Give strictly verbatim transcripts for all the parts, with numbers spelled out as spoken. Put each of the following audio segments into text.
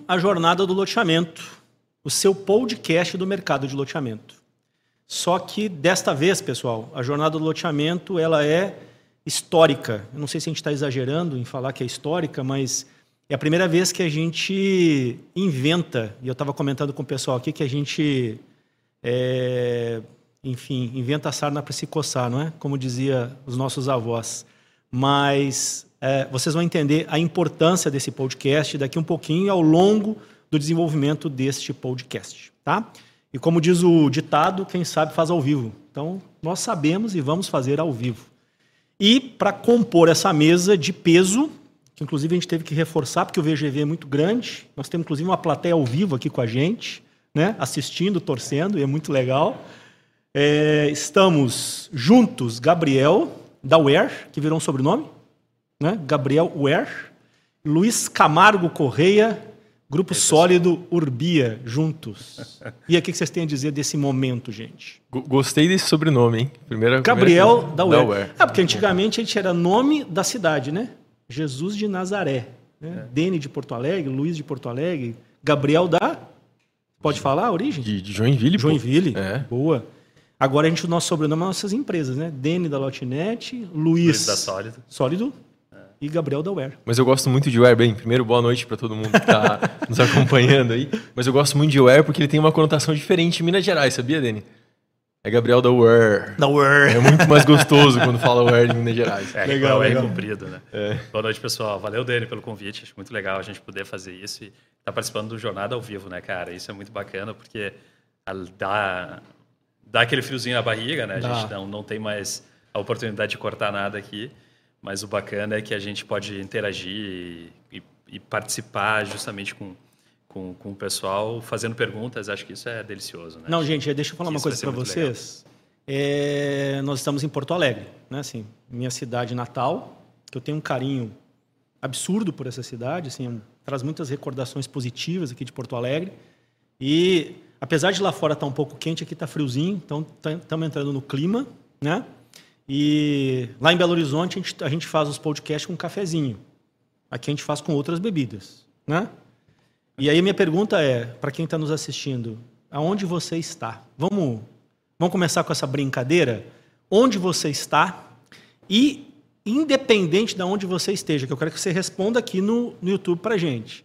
a Jornada do Loteamento, o seu podcast do mercado de loteamento. Só que desta vez, pessoal, a Jornada do Loteamento ela é histórica. Eu não sei se a gente está exagerando em falar que é histórica, mas é a primeira vez que a gente inventa, e eu estava comentando com o pessoal aqui, que a gente, é, enfim, inventa a sarna para se coçar, não é? Como dizia os nossos avós. Mas é, vocês vão entender a importância desse podcast daqui um pouquinho ao longo do desenvolvimento deste podcast, tá? E como diz o ditado, quem sabe faz ao vivo. Então, nós sabemos e vamos fazer ao vivo. E para compor essa mesa de peso, que inclusive a gente teve que reforçar, porque o V G V é muito grande, nós temos inclusive uma plateia ao vivo aqui com a gente, né? Assistindo, torcendo, e é muito legal. É, estamos juntos, Gabriel, da Ware, que virou um sobrenome, né? Gabriel Ware, Luiz Camargo Correia, Grupo Sólido Urbia, juntos. E aí, o que vocês têm a dizer desse momento, gente? Gostei desse sobrenome, hein? Primeira, Gabriel primeira... da Ware. É, porque antigamente a gente era nome da cidade, né? Jesus de Nazaré. Né? É. Dene de Porto Alegre, Luiz de Porto Alegre, Gabriel da... Pode falar a origem? De, de Joinville. Joinville, é. Boa. Agora a gente, o nosso sobrenome é nossas empresas, né? Dene da Lotinete, Luiz, Luiz da Sólido. Sólido. E Gabriel da Ware. Mas eu gosto muito de Ware. Bem, primeiro, boa noite para todo mundo que está nos acompanhando aí. Mas eu gosto muito de Ware porque ele tem uma conotação diferente em Minas Gerais, sabia, Dene? É Gabriel da Ware. Da Ware. É muito mais gostoso quando fala Ware em Minas Gerais. É, legal, é comprido, né? É. Boa noite, pessoal. Valeu, Dene, pelo convite. Acho muito legal a gente poder fazer isso e estar tá participando do Jornada ao Vivo, né, cara? Isso é muito bacana porque dá, dá aquele friozinho na barriga, né? A dá. gente não, não tem mais a oportunidade de cortar nada aqui. Mas o bacana é que a gente pode interagir e, e, e participar justamente com, com, com o pessoal, fazendo perguntas. Acho que isso é delicioso, né? Não, gente, deixa eu falar que uma coisa para vocês. É, nós estamos em Porto Alegre, né? Assim, minha cidade natal, que eu tenho um carinho absurdo por essa cidade, assim, traz muitas recordações positivas aqui de Porto Alegre. E apesar de lá fora estar um pouco quente, aqui está friozinho, então estamos entrando no clima, né? E lá em Belo Horizonte a gente, a gente faz os podcasts com um cafezinho. Aqui a gente faz com outras bebidas, né? E aí a minha pergunta é, para quem está nos assistindo, aonde você está? Vamos, vamos começar com essa brincadeira? Onde você está? E independente de onde você esteja, que eu quero que você responda aqui no, no YouTube para a gente.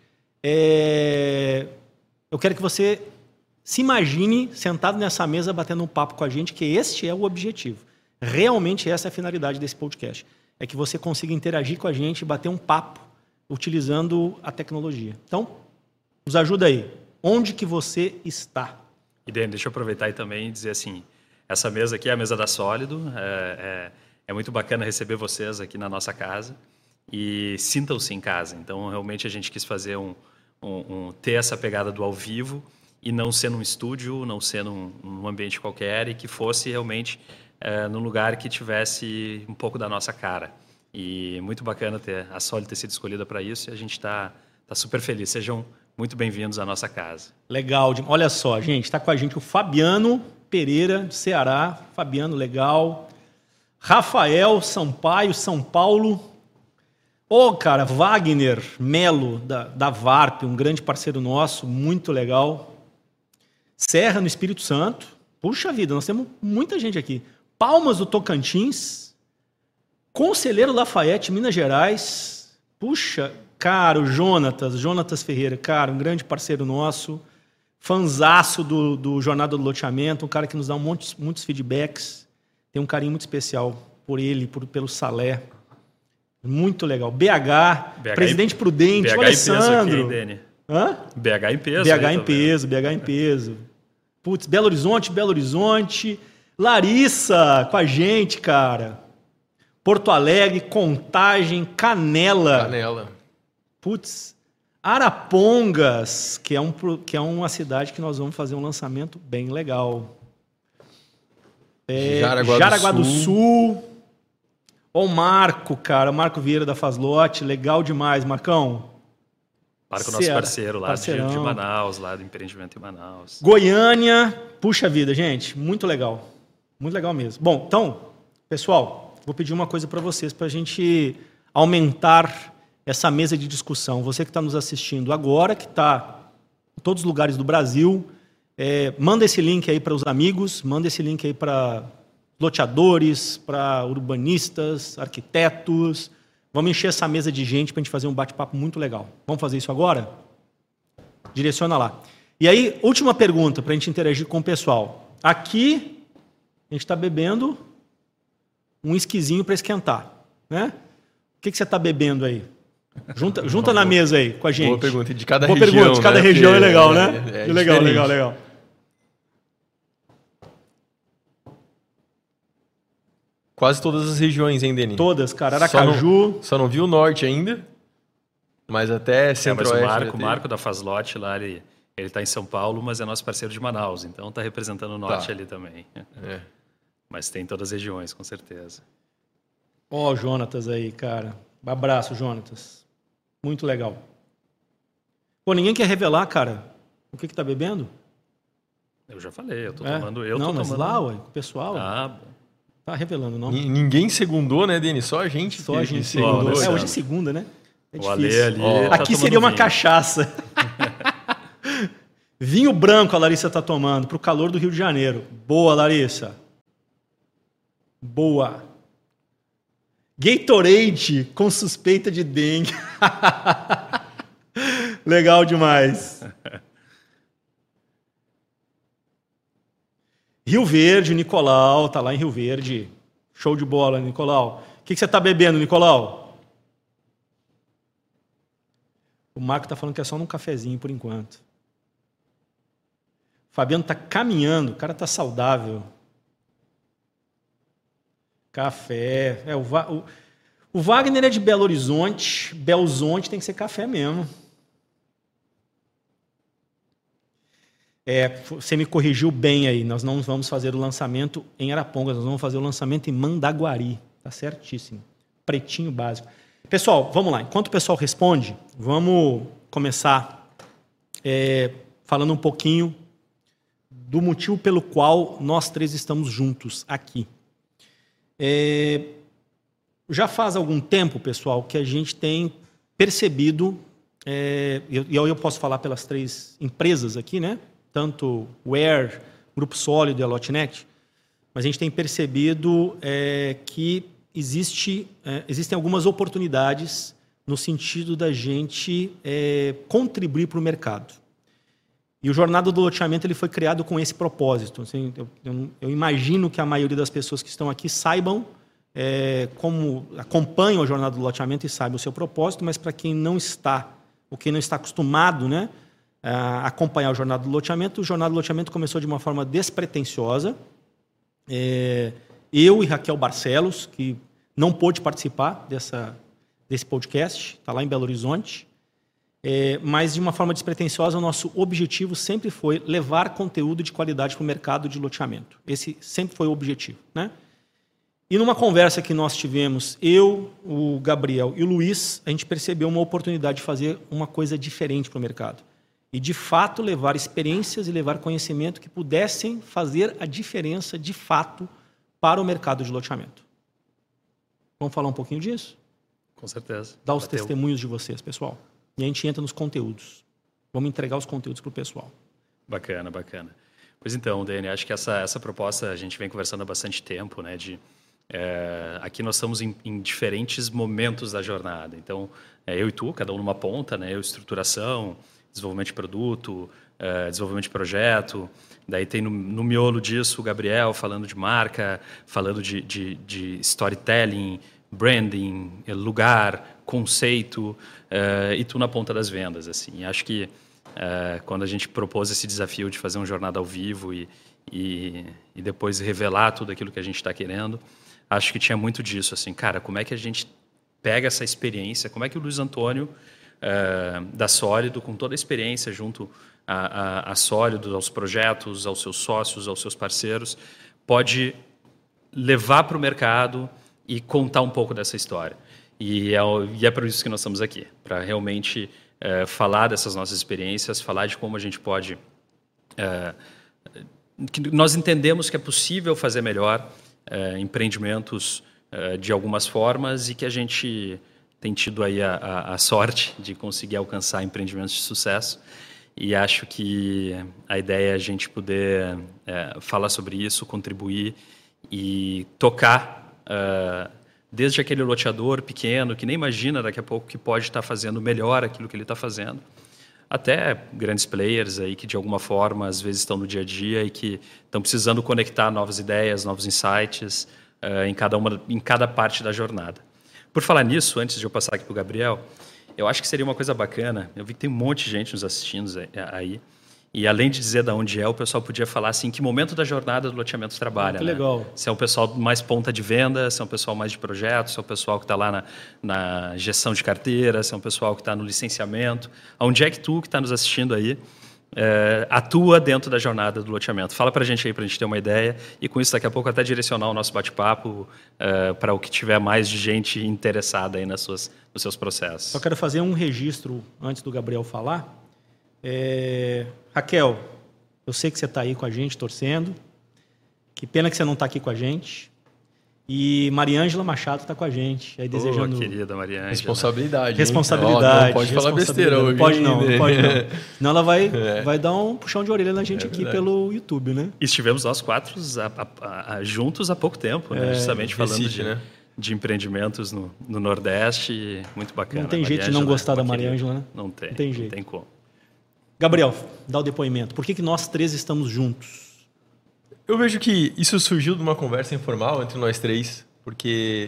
É, eu quero que você se imagine sentado nessa mesa batendo um papo com a gente, que este é o objetivo. Realmente essa é a finalidade desse podcast. É que você consiga interagir com a gente e bater um papo utilizando a tecnologia. Então, nos ajuda aí. Onde que você está? E, Dene, deixa eu aproveitar e também dizer assim, essa mesa aqui é a mesa da Sólido. É, é, é muito bacana receber vocês aqui na nossa casa. E sintam-se em casa. Então, realmente, a gente quis fazer um, um, um... ter essa pegada do ao vivo e não ser num estúdio, não ser num, num ambiente qualquer e que fosse realmente... É, num lugar que tivesse um pouco da nossa cara. E muito bacana ter a Sólido ter sido escolhida para isso e a gente está tá super feliz. Sejam muito bem-vindos à nossa casa. Legal. Olha só, gente, está com a gente o Fabiano Pereira, de Ceará. Fabiano, legal. Rafael Sampaio, São Paulo. Ô, oh, cara, Wagner Melo, da, da Varp, um grande parceiro nosso, muito legal. Serra, no Espírito Santo. Puxa vida, nós temos muita gente aqui. Palmas do Tocantins, Conselheiro Lafayette, Minas Gerais. Puxa, cara, o Jonatas, Jonatas Ferreira, cara, um grande parceiro nosso, fanzaço do, do Jornada do Loteamento, um cara que nos dá um monte, muitos feedbacks, tem um carinho muito especial por ele, por, pelo Salé. Muito legal. B H, B H Presidente Prudente, B H o Alessandro. Em peso aqui, Hã? B H em peso. B H em peso, B H em peso. Putz, Belo Horizonte, Belo Horizonte... Larissa, com a gente, cara. Porto Alegre, Contagem, Canela. Canela. Putz. Arapongas, que é, um, que é uma cidade que nós vamos fazer um lançamento bem legal. É, Jaraguá, Jaraguá do, do Sul. Sul. Ó, o Marco, cara. Marco Vieira da Fazlote. Legal demais, Marcão. Marco, nosso Ceará, parceiro lá de, de Manaus, lá do empreendimento em Manaus. Goiânia. Puxa vida, gente. Muito legal. Muito legal mesmo. Bom, então, pessoal, vou pedir uma coisa para vocês, para a gente aumentar essa mesa de discussão. Você que está nos assistindo agora, que está em todos os lugares do Brasil. É, manda esse link aí para os amigos, manda esse link aí para loteadores, para urbanistas, arquitetos. Vamos encher essa mesa de gente para a gente fazer um bate-papo muito legal. Vamos fazer isso agora? Direciona lá. E aí, última pergunta para a gente interagir com o pessoal. Aqui, a gente está bebendo um esquisinho para esquentar, né? O que, que você está bebendo aí? Junta, junta na mesa aí com a gente. Boa pergunta. De cada Boa região, pergunta. De cada né? região Porque é legal, é, né? É, é legal, diferente. legal, legal. Quase todas as regiões, hein, Deni? Todas, cara. Só Aracaju. não, só não vi o norte ainda, mas até É, mas centro-oeste. o já Marco, o teve. Marco da Fazlote lá, ele ele está em São Paulo, mas é nosso parceiro de Manaus, então está representando o norte Tá. ali também. É. Mas tem todas as regiões, com certeza. Ó, o Jonatas aí, cara. Abraço, Jonatas. Muito legal. Pô, ninguém quer revelar, cara, o que que tá bebendo? Eu já falei, eu tô É? tomando. Eu não, tô mas tomando. lá, ué, com o pessoal. Ah, bom. Tá revelando, não? Ni- Ninguém segundou, né, Deni? Só a gente. Só que- a gente que segundou. segundou, É, né? hoje é segunda, né? É O Ale difícil. ali. Ó, tá Aqui tomando seria uma vinho. cachaça. Vinho branco a Larissa tá tomando pro calor do Rio de Janeiro. Boa, Larissa. Boa. Gatorade com suspeita de dengue. Legal demais. Rio Verde, Nicolau, tá lá em Rio Verde. Show de bola, Nicolau. O que, que você tá bebendo, Nicolau? O Marco tá falando que é só num cafezinho por enquanto. O Fabiano tá caminhando, o cara tá saudável. Café. É, o, Va- o, o Wagner é de Belo Horizonte. Belzonte tem que ser café mesmo. É, você me corrigiu bem aí. Nós não vamos fazer o lançamento em Arapongas, nós vamos fazer o lançamento em Mandaguari. Tá certíssimo. Pretinho básico. Pessoal, vamos lá. Enquanto o pessoal responde, vamos começar é, falando um pouquinho do motivo pelo qual nós três estamos juntos aqui. É, já faz algum tempo, pessoal, que a gente tem percebido, é, e eu, eu posso falar pelas três empresas aqui, né? Tanto o Air, Grupo Sólido e a Lotnet, mas a gente tem percebido é, que existe, é, existem algumas oportunidades no sentido da gente é, contribuir para o mercado. E o Jornada do Loteamento ele foi criado com esse propósito. Assim, eu, eu, eu imagino que a maioria das pessoas que estão aqui saibam, é, como acompanham a Jornada do Loteamento e saibam o seu propósito, mas para quem não está, ou quem não está acostumado, né, a acompanhar a Jornada do Loteamento, o Jornada do Loteamento começou de uma forma despretensiosa. É, eu e Raquel Barcelos, que não pôde participar dessa, desse podcast, está lá em Belo Horizonte, é, mas de uma forma despretensiosa, o nosso objetivo sempre foi levar conteúdo de qualidade para o mercado de loteamento. Esse sempre foi o objetivo, né? E numa conversa que nós tivemos, eu, o Gabriel e o Luiz, a gente percebeu uma oportunidade de fazer uma coisa diferente para o mercado. E, de fato, levar experiências e levar conhecimento que pudessem fazer a diferença, de fato, para o mercado de loteamento. Vamos falar um pouquinho disso? Com certeza. Dar os Bateu. testemunhos de vocês, pessoal. E a gente entra nos conteúdos. Vamos entregar os conteúdos para o pessoal. Bacana, bacana. Pois então, Dani, acho que essa, essa proposta a gente vem conversando há bastante tempo, né? De, é, aqui nós estamos em, em diferentes momentos da jornada. Então, é, eu e tu, cada um numa ponta, né? Eu, estruturação, desenvolvimento de produto, é, desenvolvimento de projeto. Daí tem no, no miolo disso o Gabriel falando de marca, falando de, de, de storytelling, branding, lugar, conceito, uh, e tu na ponta das vendas, assim. Acho que uh, quando a gente propôs esse desafio de fazer uma jornada ao vivo e, e, e depois revelar tudo aquilo que a gente está querendo, acho que tinha muito disso, assim, cara, como é que a gente pega essa experiência, como é que o Luiz Antônio uh, da Sólido, com toda a experiência junto a, a, a Sólido, aos projetos, aos seus sócios, aos seus parceiros, pode levar para o mercado e contar um pouco dessa história. E é, e é por isso que nós estamos aqui, para realmente é, falar dessas nossas experiências, falar de como a gente pode... É, que nós entendemos que é possível fazer melhor é, empreendimentos é, de algumas formas e que a gente tem tido aí a, a, a sorte de conseguir alcançar empreendimentos de sucesso. e acho que a ideia é a gente poder é, falar sobre isso, contribuir e tocar uh, desde aquele loteador pequeno que nem imagina daqui a pouco que pode estar fazendo melhor aquilo que ele está fazendo, até grandes players aí que de alguma forma às vezes estão no dia a dia e que estão precisando conectar novas ideias, novos insights uh, em cada uma, em cada parte da jornada. Por falar nisso, antes de eu passar aqui para o Gabriel, eu acho que seria uma coisa bacana. Eu vi que tem um monte de gente nos assistindo aí. E além de dizer de onde é, o pessoal podia falar assim, em que momento da jornada do loteamento trabalha. Que né? legal. Se é um pessoal mais ponta de venda, se é um pessoal mais de projetos, se é um pessoal que está lá na, na gestão de carteira, se é um pessoal que está no licenciamento. Onde é que tu, que está nos assistindo aí, é, atua dentro da jornada do loteamento? Fala para a gente aí, para a gente ter uma ideia. E com isso, daqui a pouco, até direcionar o nosso bate-papo é, para o que tiver mais de gente interessada aí nas suas, nos seus processos. Só quero fazer um registro antes do Gabriel falar. É... Raquel, eu sei que você está aí com a gente, torcendo. Que pena que você não está aqui com a gente. E Mariângela Machado está com a gente, aí desejando... Oh, querida Mariângela. Responsabilidade. Responsabilidade. Hein? Oh, não pode falar besteira hoje. Pode não, né? pode não. Senão ela vai, é. vai dar um puxão de orelha na gente é aqui pelo YouTube, né? Estivemos nós quatro a, a, a, juntos há pouco tempo, né? É, justamente falando Recife, de, né? de empreendimentos no, no Nordeste. Muito bacana. Não tem jeito de não gostar da Mariângela, né? Não tem, não tem jeito. Não tem como. Gabriel, dá o depoimento. Por que, que nós três estamos juntos? Eu vejo que isso surgiu de uma conversa informal entre nós três, porque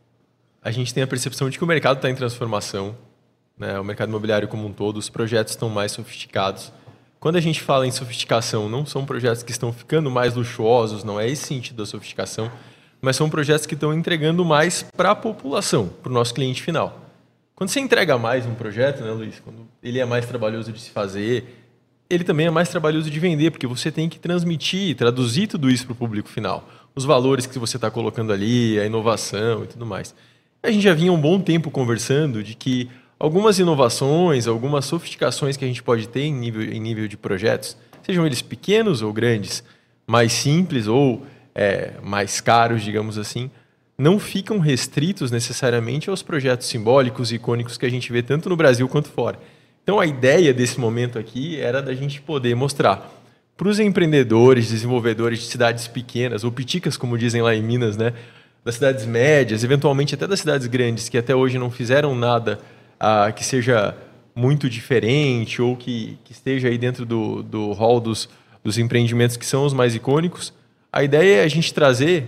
a gente tem a percepção de que o mercado está em transformação, né? O mercado imobiliário como um todo, os projetos estão mais sofisticados. Quando a gente fala em sofisticação, não são projetos que estão ficando mais luxuosos, não é esse sentido da sofisticação, mas são projetos que estão entregando mais para a população, para o nosso cliente final. Quando você entrega mais um projeto, né, Luiz? Quando ele é mais trabalhoso de se fazer, ele também é mais trabalhoso de vender, porque você tem que transmitir, traduzir tudo isso para o público final. Os valores que você está colocando ali, a inovação e tudo mais. A gente já vinha um bom tempo conversando de que algumas inovações, algumas sofisticações que a gente pode ter em nível, em nível de projetos, sejam eles pequenos ou grandes, mais simples ou é, mais caros, digamos assim, não ficam restritos necessariamente aos projetos simbólicos e icônicos que a gente vê tanto no Brasil quanto fora. Então, a ideia desse momento aqui era da gente poder mostrar para os empreendedores, desenvolvedores de cidades pequenas, ou piticas, como dizem lá em Minas, né? Das cidades médias, eventualmente até das cidades grandes, que até hoje não fizeram nada ah, que seja muito diferente ou que, que esteja aí dentro do, do hall dos, dos empreendimentos que são os mais icônicos. A ideia é a gente trazer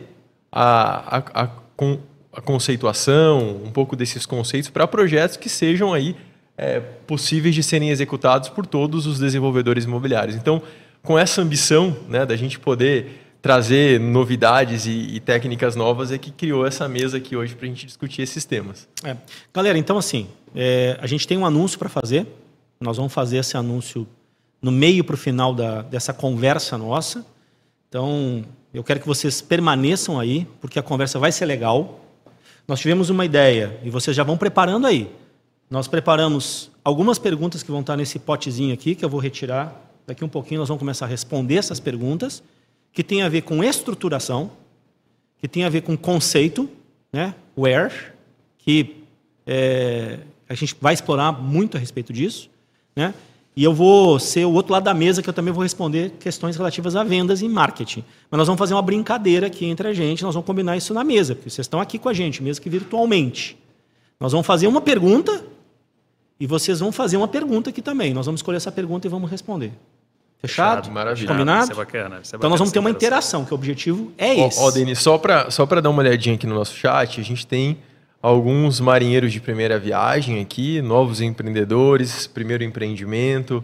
a, a, a, a conceituação, um pouco desses conceitos para projetos que sejam aí é, possíveis de serem executados por todos os desenvolvedores imobiliários. Então, com essa ambição, né, da gente poder trazer novidades e, e técnicas novas, é que criou essa mesa aqui hoje para a gente discutir esses temas. É. Galera, então assim, é, a gente tem um anúncio para fazer. Nós vamos fazer esse anúncio no meio para o final da, dessa conversa nossa. Então, eu quero que vocês permaneçam aí, porque a conversa vai ser legal. Nós tivemos uma ideia, e vocês já vão preparando aí. Nós preparamos algumas perguntas que vão estar nesse potezinho aqui, que eu vou retirar. Daqui um pouquinho nós vamos começar a responder essas perguntas, que tem a ver com estruturação, que tem a ver com conceito, né? Where, que é, a gente vai explorar muito a respeito disso, né? E eu vou ser o outro lado da mesa, que eu também vou responder questões relativas a vendas e marketing. Mas nós vamos fazer uma brincadeira aqui entre a gente, nós vamos combinar isso na mesa, porque vocês estão aqui com a gente, mesmo que virtualmente. Nós vamos fazer uma pergunta e vocês vão fazer uma pergunta aqui também. Nós vamos escolher essa pergunta e vamos responder. Fechado? Fechado, maravilha. Combinado? Isso é bacana, isso é então nós vamos ter uma interação. interação, que o objetivo é esse. Ó, ó Denis, só para só para dar uma olhadinha aqui no nosso chat, a gente tem alguns marinheiros de primeira viagem aqui, novos empreendedores, primeiro empreendimento.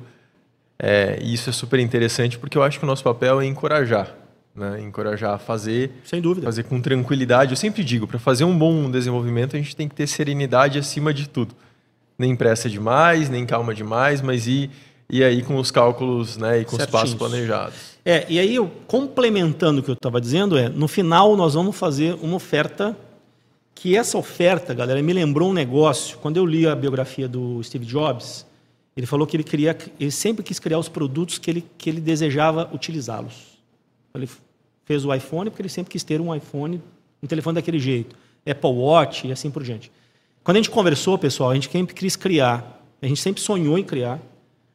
É, e isso é super interessante porque eu acho que o nosso papel é encorajar, né? Encorajar a fazer, sem dúvida, fazer com tranquilidade. Eu sempre digo, para fazer um bom desenvolvimento a gente tem que ter serenidade acima de tudo. Nem pressa demais, nem calma demais, mas ir, ir aí com os cálculos, né? E com os passos planejados. É, e aí, eu, complementando o que eu estava dizendo, é no final nós vamos fazer uma oferta, que essa oferta, galera, me lembrou um negócio. Quando eu li a biografia do Steve Jobs, ele falou que ele, queria, ele sempre quis criar os produtos que ele, que ele desejava utilizá-los. Ele fez o iPhone porque ele sempre quis ter um iPhone, um telefone daquele jeito. Apple Watch e assim por diante. Quando a gente conversou, pessoal, a gente sempre quis criar, a gente sempre sonhou em criar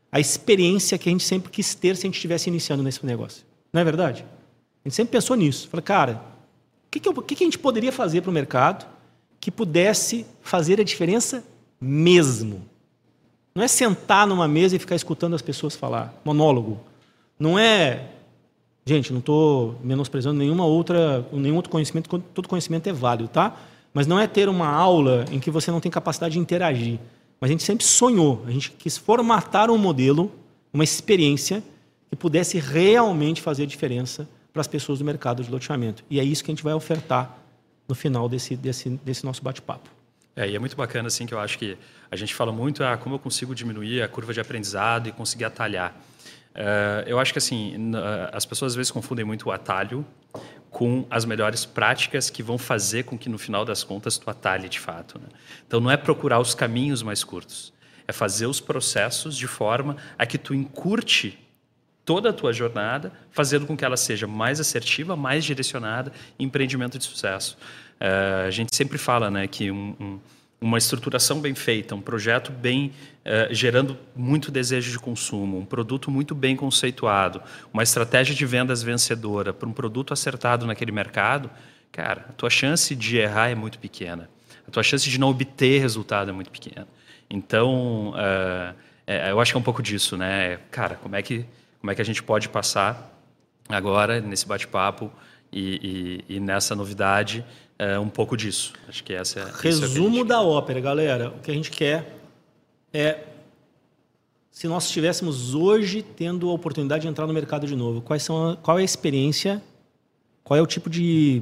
a experiência que a gente sempre quis ter se a gente estivesse iniciando nesse negócio. Não é verdade? A gente sempre pensou nisso. Falei, cara, o que, que, eu, o que, que a gente poderia fazer para o mercado que pudesse fazer a diferença mesmo? Não é sentar numa mesa e ficar escutando as pessoas falar. Monólogo. Não é... Gente, não estou menosprezando nenhuma outra, nenhum outro conhecimento, todo conhecimento é válido, tá? Mas não é ter uma aula em que você não tem capacidade de interagir. Mas a gente sempre sonhou, a gente quis formatar um modelo, uma experiência que pudesse realmente fazer diferença para as pessoas do mercado de loteamento. E é isso que a gente vai ofertar no final desse, desse, desse nosso bate-papo. É, e é muito bacana, assim, que eu acho que a gente fala muito, ah, como eu consigo diminuir a curva de aprendizado e conseguir atalhar. Uh, eu acho que assim, uh, as pessoas às vezes confundem muito o atalho com as melhores práticas que vão fazer com que no final das contas tu atalhe de fato, né? Então não é procurar os caminhos mais curtos, é fazer os processos de forma a que tu encurte toda a tua jornada, fazendo com que ela seja mais assertiva, mais direcionada em empreendimento de sucesso. Uh, a gente sempre fala, né, que um, um uma estruturação bem feita, um projeto bem uh, gerando muito desejo de consumo, um produto muito bem conceituado, uma estratégia de vendas vencedora para um produto acertado naquele mercado, cara, a tua chance de errar é muito pequena. A tua chance de não obter resultado é muito pequena. Então, uh, é, eu acho que é um pouco disso, né? Cara, como é que, como é que a gente pode passar agora, nesse bate-papo e, e, e nessa novidade, é um pouco disso. Acho que essa é resumo da ópera, galera. O que a gente quer é, se nós estivéssemos hoje tendo a oportunidade de entrar no mercado de novo, quais são a, qual é a experiência, qual é o tipo de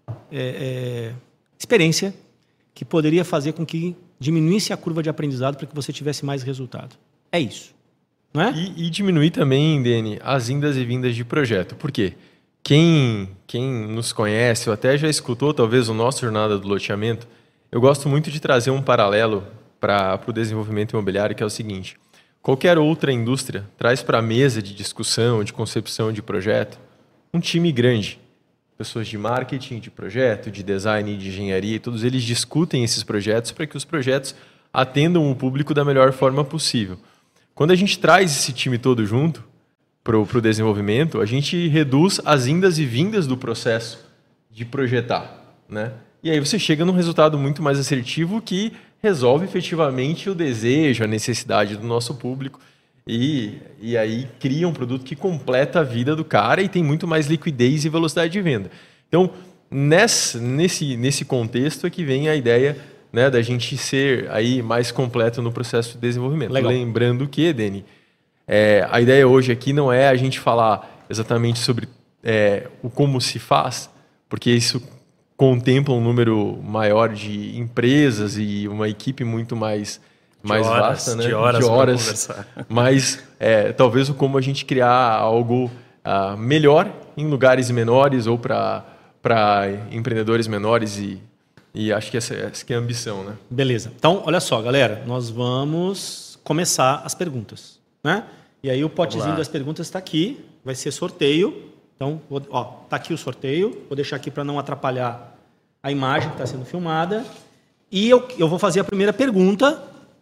é, é, experiência que poderia fazer com que diminuísse a curva de aprendizado para que você tivesse mais resultado. É isso. Não é? E, e diminuir também, Dene, as indas e vindas de projeto. Por quê? Quem, quem nos conhece, ou até já escutou talvez o nosso Jornada do Loteamento, eu gosto muito de trazer um paralelo para o desenvolvimento imobiliário, que é o seguinte: qualquer outra indústria traz para a mesa de discussão, de concepção de projeto, um time grande. Pessoas de marketing, de projeto, de design, de engenharia, todos eles discutem esses projetos para que os projetos atendam o público da melhor forma possível. Quando a gente traz esse time todo junto para o desenvolvimento, a gente reduz as indas e vindas do processo de projetar, né? E aí você chega num resultado muito mais assertivo que resolve efetivamente o desejo, a necessidade do nosso público e, e aí cria um produto que completa a vida do cara e tem muito mais liquidez e velocidade de venda. Então, nesse, nesse, nesse contexto é que vem a ideia, né, da gente ser aí mais completo no processo de desenvolvimento. Legal. Lembrando que, Dene, É, a ideia hoje aqui não é a gente falar exatamente sobre é, o como se faz, porque isso contempla um número maior de empresas e uma equipe muito mais, mais horas, vasta, né? De horas, de horas mas é, talvez o como a gente criar algo uh, melhor em lugares menores ou para empreendedores menores e, e acho que essa, essa que é a ambição, né? Beleza. Então, olha só, galera, nós vamos começar as perguntas. Né? E aí o potezinho das perguntas está aqui, vai ser sorteio. Então, está aqui o sorteio. Vou deixar aqui para não atrapalhar a imagem que está sendo filmada. E eu, eu vou fazer a primeira pergunta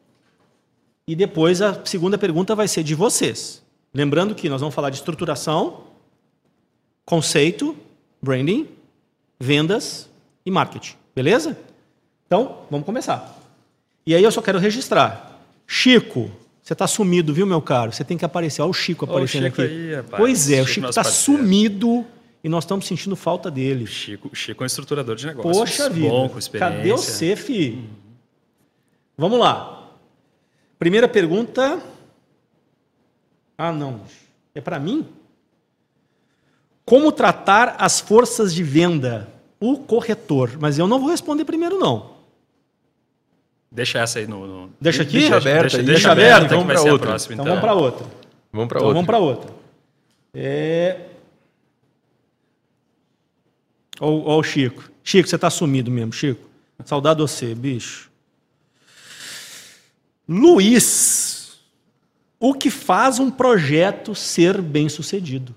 e depois a segunda pergunta vai ser de vocês. Lembrando que nós vamos falar de estruturação, conceito, branding, vendas e marketing. Beleza? Então, vamos começar. E aí eu só quero registrar. Chico... Você está sumido, viu, meu caro? Você tem que aparecer. Olha o Chico aparecendo oh, o Chico aqui. Aí, rapaz. Pois é, o Chico está sumido e nós estamos sentindo falta dele. O Chico, Chico é um estruturador de negócios. Poxa vida. Bom, com experiência. Cadê você, fi? Hum. Vamos lá. Primeira pergunta. Ah, não. É para mim? Como tratar as forças de venda? O corretor. Mas eu não vou responder primeiro, não. Deixa essa aí no... no... Deixa aqui? Deixa aberta. Deixa, deixa, deixa aberta. Vamos para outra. Próxima, então. então vamos para outra. Vamos para então outra. Vamos para outra. É... Ó o Chico. Chico, você está sumido mesmo, Chico. Saudade de você, bicho. Luiz, o que faz um projeto ser bem sucedido?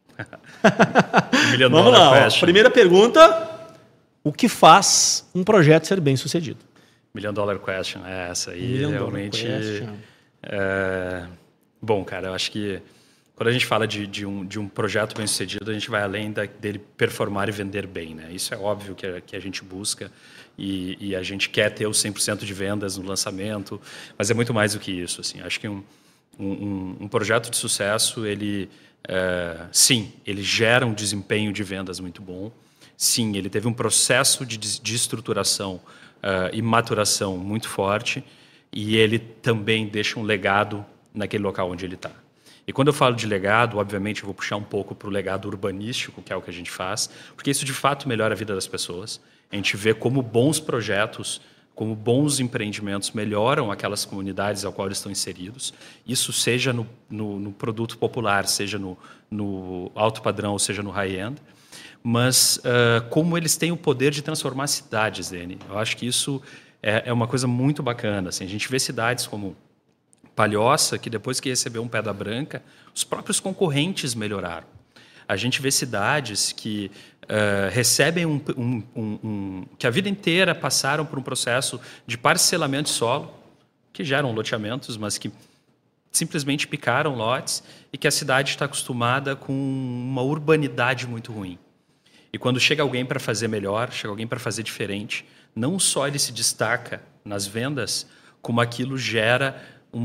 Vamos lá. Ó, primeira pergunta. O que faz um projeto ser bem sucedido? Million Dollar Question, é essa aí. Million realmente, é, Bom, cara, eu acho que quando a gente fala de, de, um, de um projeto bem sucedido, a gente vai além da, dele performar e vender bem, né? Isso é óbvio que a, que a gente busca e, e a gente quer ter os cem por cento de vendas no lançamento, mas é muito mais do que isso, assim. Acho que um, um, um projeto de sucesso, ele, é, sim, ele gera um desempenho de vendas muito bom, sim, ele teve um processo de, de estruturação uh, e maturação muito forte e ele também deixa um legado naquele local onde ele está. E quando eu falo de legado, obviamente eu vou puxar um pouco para o legado urbanístico, que é o que a gente faz, porque isso de fato melhora a vida das pessoas. A gente vê como bons projetos, como bons empreendimentos melhoram aquelas comunidades ao qual eles estão inseridos. Isso seja no, no, no produto popular, seja no, no alto padrão, ou seja no high-end. Mas uh, como eles têm o poder de transformar cidades, Dani. Eu acho que isso é, é uma coisa muito bacana. Assim, a gente vê cidades como Palhoça, que depois que recebeu um Pedra Branca, os próprios concorrentes melhoraram. A gente vê cidades que uh, recebem um, um, um, um... que a vida inteira passaram por um processo de parcelamento de solo, que geram loteamentos, mas que simplesmente picaram lotes, e que a cidade está acostumada com uma urbanidade muito ruim. E quando chega alguém para fazer melhor, chega alguém para fazer diferente, não só ele se destaca nas vendas, como aquilo gera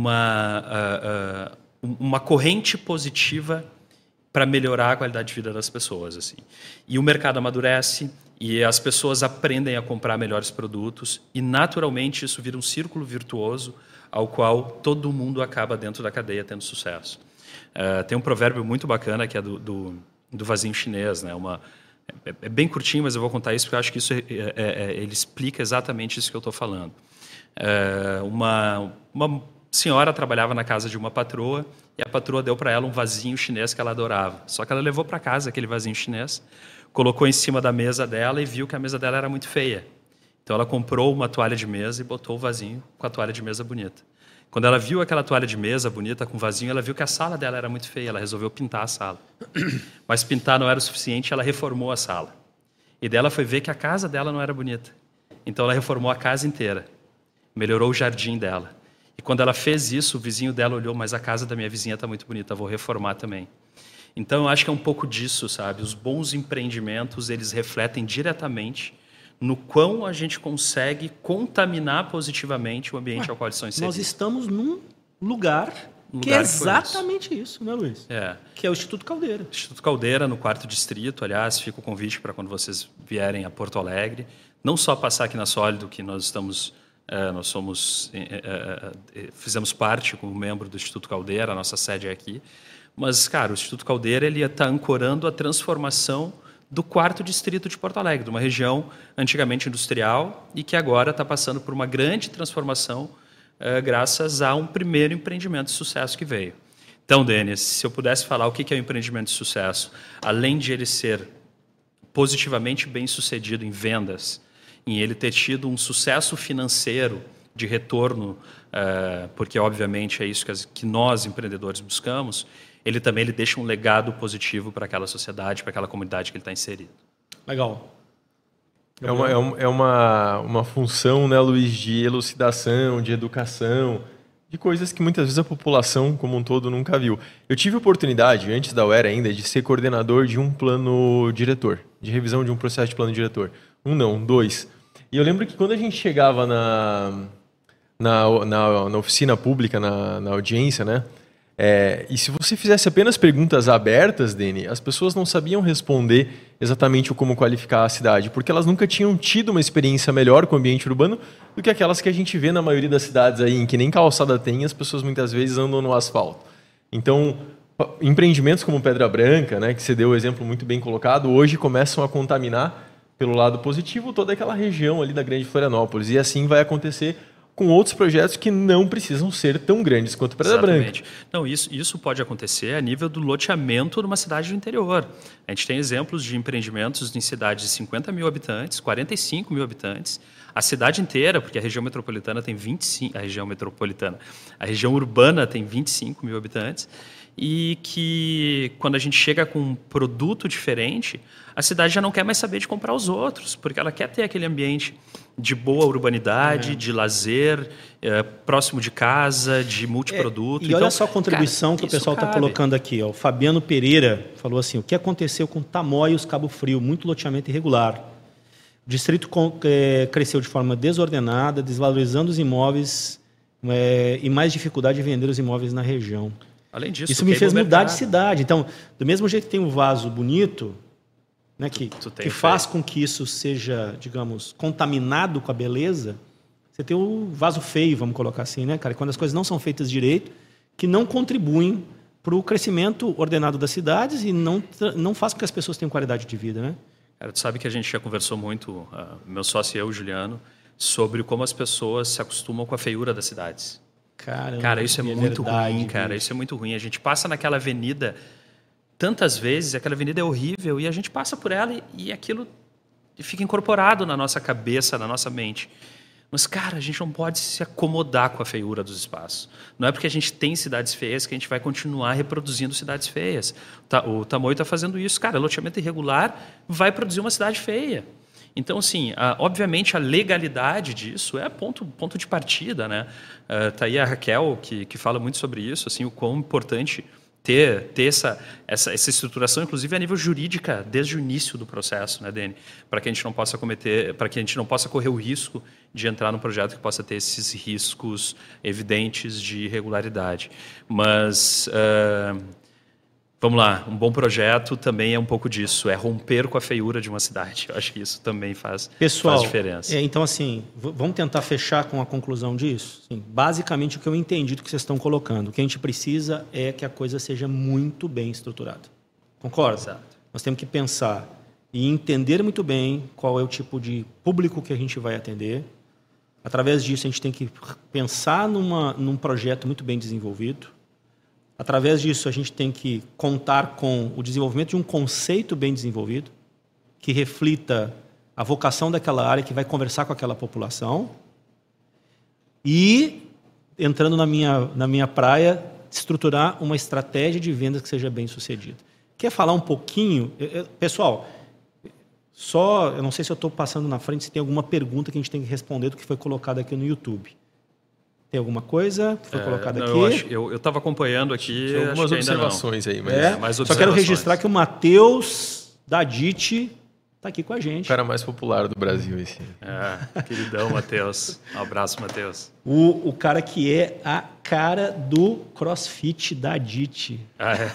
uma, uh, uh, uma corrente positiva para melhorar a qualidade de vida das pessoas. Assim. E o mercado amadurece, e as pessoas aprendem a comprar melhores produtos, e naturalmente isso vira um círculo virtuoso ao qual todo mundo acaba dentro da cadeia tendo sucesso. Uh, tem um provérbio muito bacana que é do, do, do vasinho chinês, né? Uma, é, é bem curtinho, mas eu vou contar isso porque eu acho que isso é, é, é, ele explica exatamente isso que eu estou falando. Uh, uma, uma senhora trabalhava na casa de uma patroa e a patroa deu para ela um vasinho chinês que ela adorava. Só que ela levou para casa aquele vasinho chinês, colocou em cima da mesa dela e viu que a mesa dela era muito feia. Então ela comprou uma toalha de mesa e botou o vasinho com a toalha de mesa bonita. Quando ela viu aquela toalha de mesa bonita com o vasinho, ela viu que a sala dela era muito feia. Ela resolveu pintar a sala. Mas pintar não era o suficiente, ela reformou a sala. E dela foi ver que a casa dela não era bonita. Então ela reformou a casa inteira. Melhorou o jardim dela. E quando ela fez isso, o vizinho dela olhou, mas a casa da minha vizinha está muito bonita, vou reformar também. Então eu acho que é um pouco disso, sabe? Os bons empreendimentos, eles refletem diretamente no quão a gente consegue contaminar positivamente o ambiente Ué, ao qual eles são inseridos. Nós estamos num lugar, lugar que é exatamente isso. isso, né, Luiz? É. Que é o Instituto Caldeira. Instituto Caldeira, no quarto distrito. Aliás, fica o convite para quando vocês vierem a Porto Alegre. Não só passar aqui na Sólido, que nós estamos... Uh, nós somos, uh, uh, fizemos parte como membro do Instituto Caldeira, a nossa sede é aqui. Mas, cara, o Instituto Caldeira ele está ancorando a transformação do quarto distrito de Porto Alegre, de uma região antigamente industrial e que agora está passando por uma grande transformação uh, graças a um primeiro empreendimento de sucesso que veio. Então, Denis, se eu pudesse falar o que é um empreendimento de sucesso, além de ele ser positivamente bem sucedido em vendas, em ele ter tido um sucesso financeiro de retorno, uh, porque obviamente é isso que, as, que nós empreendedores buscamos, ele também ele deixa um legado positivo para aquela sociedade, para aquela comunidade que ele está inserido. Legal. É uma, é uma, é uma, uma função, né, Luiz, de elucidação, de educação, de coisas que muitas vezes a população como um todo nunca viu. Eu tive a oportunidade, antes da U E R ainda, de ser coordenador de um plano diretor, de revisão de um processo de plano diretor. Um não, dois. E eu lembro que quando a gente chegava na, na, na, na oficina pública, na, na audiência, né? É, e se você fizesse apenas perguntas abertas, Deni, as pessoas não sabiam responder exatamente o como qualificar a cidade, porque elas nunca tinham tido uma experiência melhor com o ambiente urbano do que aquelas que a gente vê na maioria das cidades aí, em que nem calçada tem, as pessoas muitas vezes andam no asfalto. Então, empreendimentos como Pedra Branca, né, que você deu o exemplo muito bem colocado, hoje começam a contaminar pelo lado positivo toda aquela região ali da Grande Florianópolis. E assim vai acontecer com outros projetos que não precisam ser tão grandes quanto Pedra Exatamente. Branca. Não, isso, isso pode acontecer a nível do loteamento numa cidade do interior. A gente tem exemplos de empreendimentos em cidades de cinquenta mil habitantes, quarenta e cinco mil habitantes, a cidade inteira, porque a região metropolitana tem vinte e cinco, a região metropolitana, a região urbana tem vinte e cinco mil habitantes, e que quando a gente chega com um produto diferente, a cidade já não quer mais saber de comprar os outros, porque ela quer ter aquele ambiente de boa urbanidade, é. de lazer, é, próximo de casa, de multiproduto. É, e olha então, só a contribuição cara, que o pessoal está colocando aqui. Ó. O Fabiano Pereira falou assim, o que aconteceu com Tamoios, Cabo Frio? Muito loteamento irregular. O distrito é, cresceu de forma desordenada, desvalorizando os imóveis é, e mais dificuldade de vender os imóveis na região. Além disso, isso me fez mudar de cidade. Então, do mesmo jeito que tem um vaso bonito, né, que, tu, tu que faz com que isso seja, digamos, contaminado com a beleza, você tem o vaso feio, vamos colocar assim, né, cara? Quando as coisas não são feitas direito, que não contribuem para o crescimento ordenado das cidades e não, não faz com que as pessoas tenham qualidade de vida, né? Cara, tu sabe que a gente já conversou muito, uh, meu sócio e eu, Juliano, sobre como as pessoas se acostumam com a feiura das cidades. Caramba, cara, isso é, é muito verdade, ruim, cara. Isso é muito ruim. A gente passa naquela avenida tantas vezes, aquela avenida é horrível, e a gente passa por ela e, e aquilo fica incorporado na nossa cabeça, na nossa mente. Mas, cara, a gente não pode se acomodar com a feiura dos espaços. Não é porque a gente tem cidades feias que a gente vai continuar reproduzindo cidades feias. O Tamoio está fazendo isso. Cara, loteamento irregular vai produzir uma cidade feia. Então, assim, a, obviamente, a legalidade disso é ponto, ponto de partida, né? Uh, tá aí a Raquel, que, que fala muito sobre isso, assim, o quão importante ter, ter essa, essa, essa estruturação, inclusive a nível jurídica, desde o início do processo, né, Dani? Para que a gente não possa cometer, para que a gente não possa correr o risco de entrar num projeto que possa ter esses riscos evidentes de irregularidade. Mas... Uh, Vamos lá, um bom projeto também é um pouco disso, é romper com a feiura de uma cidade. Eu acho que isso também faz, Pessoal, faz diferença. É, então, assim, vamos tentar fechar com a conclusão disso? Sim, basicamente, o que eu entendi do que vocês estão colocando, o que a gente precisa é que a coisa seja muito bem estruturada. Concorda? Exato. Nós temos que pensar e entender muito bem qual é o tipo de público que a gente vai atender. Através disso, a gente tem que pensar numa, num projeto muito bem desenvolvido. Através disso, a gente tem que contar com o desenvolvimento de um conceito bem desenvolvido, que reflita a vocação daquela área, que vai conversar com aquela população. E, entrando na minha, na minha praia, estruturar uma estratégia de vendas que seja bem sucedida. Quer falar um pouquinho? Pessoal, só, eu não sei se eu estou passando na frente, se tem alguma pergunta que a gente tem que responder do que foi colocado aqui no YouTube. Tem alguma coisa que foi é, colocada não, aqui? Eu estava acompanhando aqui. Tem algumas observações aí. Mas é, mais só observações. quero registrar que o Matheus da D I T está aqui com a gente. O cara mais popular do Brasil, esse. É, queridão Matheus. Um abraço, Matheus. O, o cara que é a cara do CrossFit da D I T. Ah, é.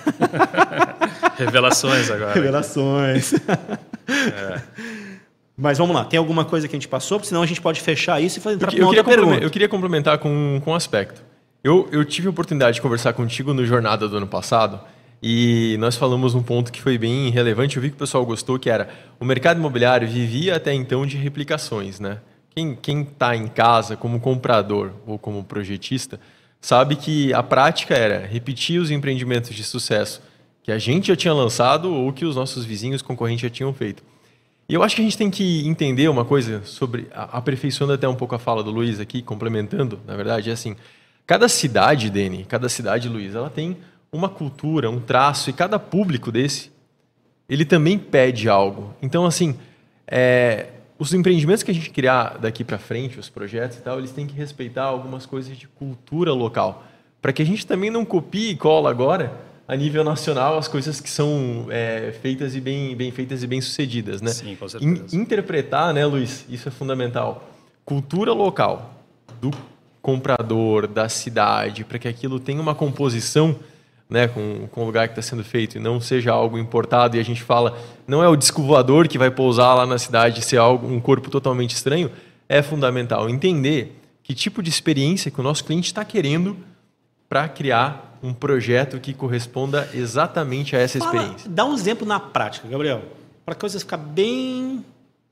Revelações agora. Revelações. É. Mas vamos lá, tem alguma coisa que a gente passou? Porque senão a gente pode fechar isso e fazer entrar eu, para uma outra pergunta. Eu queria complementar com, com um aspecto. Eu, eu tive a oportunidade de conversar contigo no Jornada do ano passado e nós falamos um ponto que foi bem relevante. Eu vi que o pessoal gostou, que era o mercado imobiliário vivia até então de replicações, né? Quem está em casa como comprador ou como projetista sabe que a prática era repetir os empreendimentos de sucesso que a gente já tinha lançado ou que os nossos vizinhos concorrentes já tinham feito. E eu acho que a gente tem que entender uma coisa sobre, aperfeiçoando até um pouco a fala do Luiz aqui, complementando, na verdade, é assim, cada cidade, Deni, cada cidade, Luiz, ela tem uma cultura, um traço, e cada público desse, ele também pede algo. Então, assim, é, os empreendimentos que a gente criar daqui para frente, os projetos e tal, eles têm que respeitar algumas coisas de cultura local, para que a gente também não copie e cola agora a nível nacional as coisas que são é, feitas e bem, bem feitas e bem sucedidas, né? Sim, com certeza. In, interpretar, né, Luiz? Isso é fundamental. Cultura local do comprador, da cidade, para que aquilo tenha uma composição, né, com, com o lugar que está sendo feito e não seja algo importado e a gente fala, não é o disco voador que vai pousar lá na cidade ser algo, um corpo totalmente estranho, é fundamental entender que tipo de experiência que o nosso cliente está querendo para criar um projeto que corresponda exatamente a essa Fala, experiência. Dá um exemplo na prática, Gabriel, para a coisa ficar bem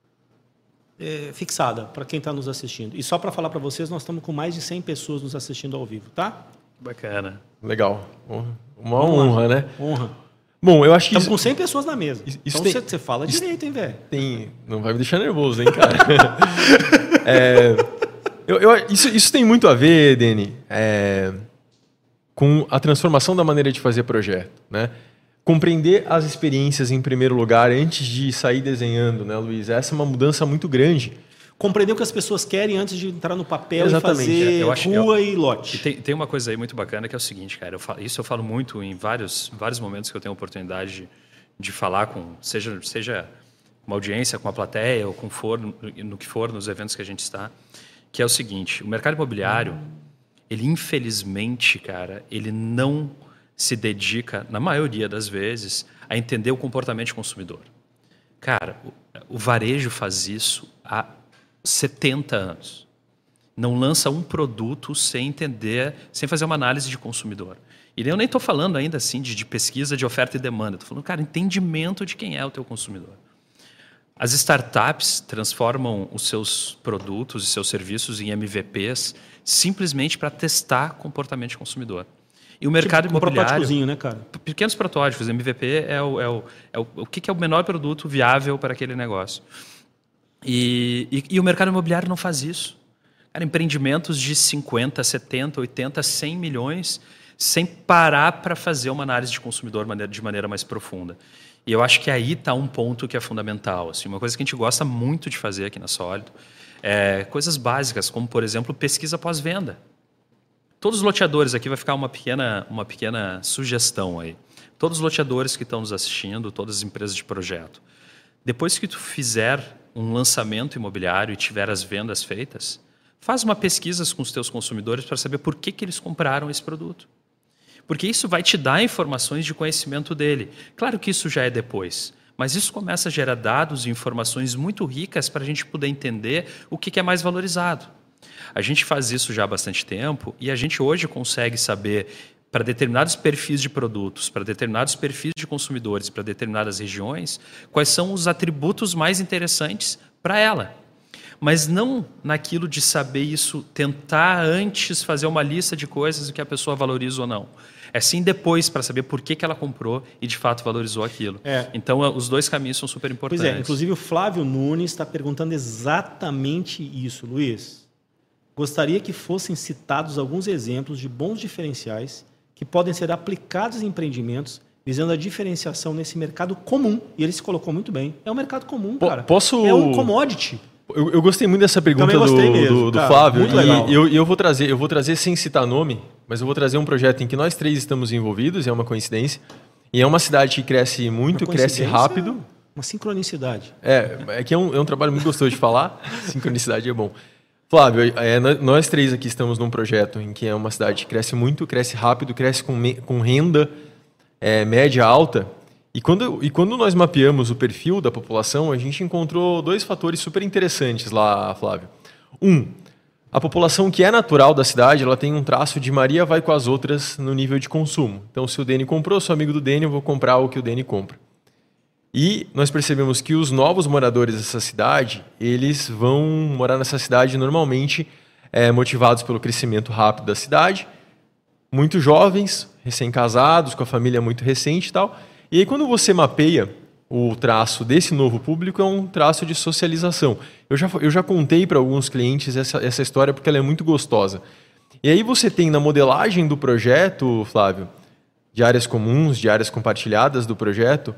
é, fixada para quem está nos assistindo. E só para falar para vocês, nós estamos com mais de cem pessoas nos assistindo ao vivo, tá? Bacana. Legal. Uma honra, né? Honra. Bom, eu acho que... Estamos isso... com cem pessoas na mesa. Isso então tem... você, você fala isso direito, hein, velho? Tem... Não vai me deixar nervoso, hein, cara? é... eu, eu... Isso, isso tem muito a ver, Deni, é... com a transformação da maneira de fazer projeto, né? Compreender as experiências em primeiro lugar antes de sair desenhando, né, Luiz? Essa é uma mudança muito grande. Compreender o que as pessoas querem antes de entrar no papel. Exatamente. E fazer eu acho, rua eu, e lote. E tem, tem uma coisa aí muito bacana que é o seguinte, cara. Eu falo, isso eu falo muito em vários, vários momentos que eu tenho a oportunidade de, de falar com, seja, seja uma audiência, com uma plateia ou com for, no, no que for, nos eventos que a gente está, que é o seguinte: o mercado imobiliário, ele infelizmente, cara, ele não se dedica, na maioria das vezes, a entender o comportamento do consumidor. Cara, o, o varejo faz isso há setenta anos. Não lança um produto sem entender, sem fazer uma análise de consumidor. E eu nem estou falando ainda assim de, de pesquisa de oferta e demanda. Estou falando, cara, entendimento de quem é o teu consumidor. As startups transformam os seus produtos e seus serviços em M V Ps simplesmente para testar comportamento de consumidor. E o mercado tipo, um imobiliário... protótipozinho, né, cara? Pequenos protótipos. M V P é o, é o, é o, o que é o menor produto viável para aquele negócio. E, e, e o mercado imobiliário não faz isso. Cara, empreendimentos de cinquenta, setenta, oitenta, cem milhões sem parar para fazer uma análise de consumidor de maneira mais profunda. E eu acho que aí está um ponto que é fundamental. Assim, uma coisa que a gente gosta muito de fazer aqui na Sólido é coisas básicas, como, por exemplo, pesquisa pós-venda. Todos os loteadores, aqui vai ficar uma pequena, uma pequena sugestão aí. Todos os loteadores que estão nos assistindo, todas as empresas de projeto, depois que tu fizer um lançamento imobiliário e tiver as vendas feitas, faz uma pesquisa com os teus consumidores para saber por que, que eles compraram esse produto. Porque isso vai te dar informações de conhecimento dele. Claro que isso já é depois, mas isso começa a gerar dados e informações muito ricas para a gente poder entender o que, que é mais valorizado. A gente faz isso já há bastante tempo e a gente hoje consegue saber, para determinados perfis de produtos, para determinados perfis de consumidores, para determinadas regiões, quais são os atributos mais interessantes para ela. Mas não naquilo de saber isso, tentar antes fazer uma lista de coisas que a pessoa valoriza ou não. É sim depois para saber por que, que ela comprou e de fato valorizou aquilo. É. Então, os dois caminhos são super importantes. Pois é, inclusive o Flávio Nunes está perguntando exatamente isso, Luiz. Gostaria que fossem citados alguns exemplos de bons diferenciais que podem ser aplicados em empreendimentos visando a diferenciação nesse mercado comum. E ele se colocou muito bem. É um mercado comum, P- cara. Posso... É um commodity. Eu, eu gostei muito dessa pergunta do, mesmo, do, do cara, Flávio. E eu, eu, vou trazer, eu vou trazer sem citar nome, mas eu vou trazer um projeto em que nós três estamos envolvidos, é uma coincidência. E é uma cidade que cresce muito, cresce rápido. Uma sincronicidade. É, é que é um, é um trabalho muito gostoso de falar. Sincronicidade é bom. Flávio, é, nós três aqui estamos num projeto em que é uma cidade que cresce muito, cresce rápido, cresce com, me, com renda é, média alta. E quando, e quando nós mapeamos o perfil da população, a gente encontrou dois fatores super interessantes lá, Flávio. Um, a população que é natural da cidade, ela tem um traço de Maria vai com as outras no nível de consumo. Então, se o Dene comprou, sou amigo do Dene, eu vou comprar o que o Dene compra. E nós percebemos que os novos moradores dessa cidade, eles vão morar nessa cidade normalmente é, motivados pelo crescimento rápido da cidade, muito jovens, recém-casados, com a família muito recente e tal. E aí quando você mapeia o traço desse novo público, é um traço de socialização. Eu já, eu já contei para alguns clientes essa, essa história porque ela é muito gostosa. E aí você tem na modelagem do projeto, Flávio, de áreas comuns, de áreas compartilhadas do projeto,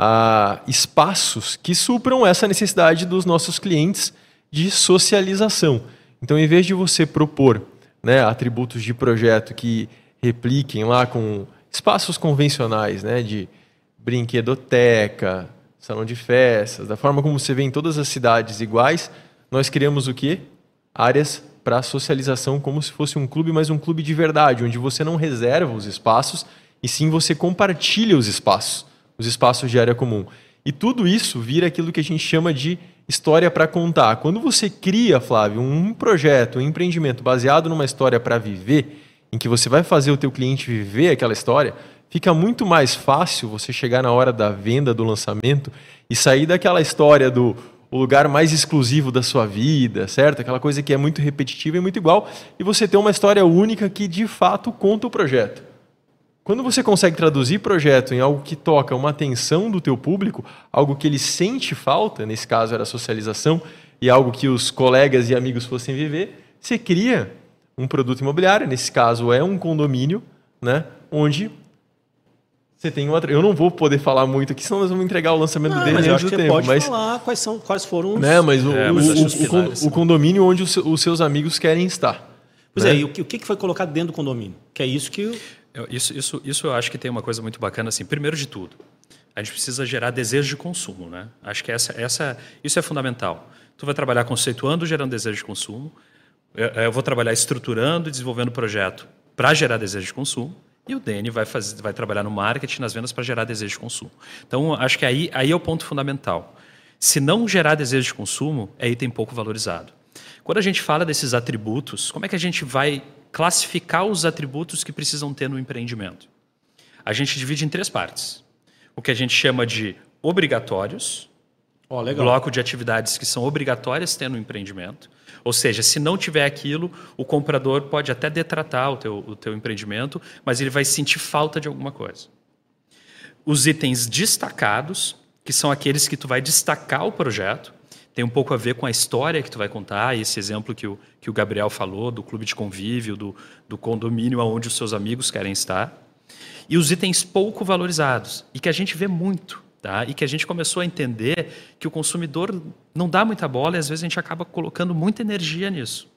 a espaços que supram essa necessidade dos nossos clientes de socialização. Então, em vez de você propor, né, atributos de projeto que repliquem lá com espaços convencionais, né, de brinquedoteca, salão de festas, da forma como você vê em todas as cidades iguais, nós criamos o quê? Áreas para socialização como se fosse um clube, mas um clube de verdade, onde você não reserva os espaços e sim você compartilha os espaços. Os espaços de área comum. E tudo isso vira aquilo que a gente chama de história para contar. Quando você cria, Flávio, um projeto, um empreendimento baseado numa história para viver, em que você vai fazer o teu cliente viver aquela história, fica muito mais fácil você chegar na hora da venda, do lançamento, e sair daquela história do o lugar mais exclusivo da sua vida, certo? Aquela coisa que é muito repetitiva e muito igual, e você ter uma história única que, de fato, conta o projeto. Quando você consegue traduzir projeto em algo que toca uma atenção do teu público, algo que ele sente falta, nesse caso era a socialização, e algo que os colegas e amigos fossem viver, você cria um produto imobiliário, nesse caso é um condomínio, né? Onde você tem uma... Eu não vou poder falar muito aqui, senão nós vamos entregar o lançamento Não, dele mas eu antes acho do que você tempo. pode Mas, falar quais, são, quais foram os... né? mas, o, É, o, mas o, acho os o, pilares, o condomínio onde os, os seus amigos querem estar. Pois né? é, e o que, o que foi colocado dentro do condomínio? Que é isso que... Eu- Isso, isso, isso eu acho que tem uma coisa muito bacana. Assim, primeiro de tudo, a gente precisa gerar desejo de consumo. Né? Acho que essa, essa, isso é fundamental. Tu vai trabalhar conceituando, gerando desejo de consumo. Eu, eu vou trabalhar estruturando e desenvolvendo o projeto para gerar desejo de consumo. E o D N vai, fazer, vai trabalhar no marketing, nas vendas, para gerar desejo de consumo. Então, acho que aí, aí é o ponto fundamental. Se não gerar desejo de consumo, é item pouco valorizado. Quando a gente fala desses atributos, como é que a gente vai classificar os atributos que precisam ter no empreendimento? A gente divide em três partes. O que a gente chama de obrigatórios, Ó, legal. bloco de atividades que são obrigatórias ter no empreendimento. Ou seja, se não tiver aquilo, o comprador pode até detratar o teu, o teu empreendimento, mas ele vai sentir falta de alguma coisa. Os itens destacados, que são aqueles que tu vai destacar o projeto, tem um pouco a ver com a história que tu vai contar, esse exemplo que o, que o Gabriel falou, do clube de convívio, do, do condomínio onde os seus amigos querem estar. E os itens pouco valorizados, e que a gente vê muito. Tá? E que a gente começou a entender que o consumidor não dá muita bola e às vezes a gente acaba colocando muita energia nisso.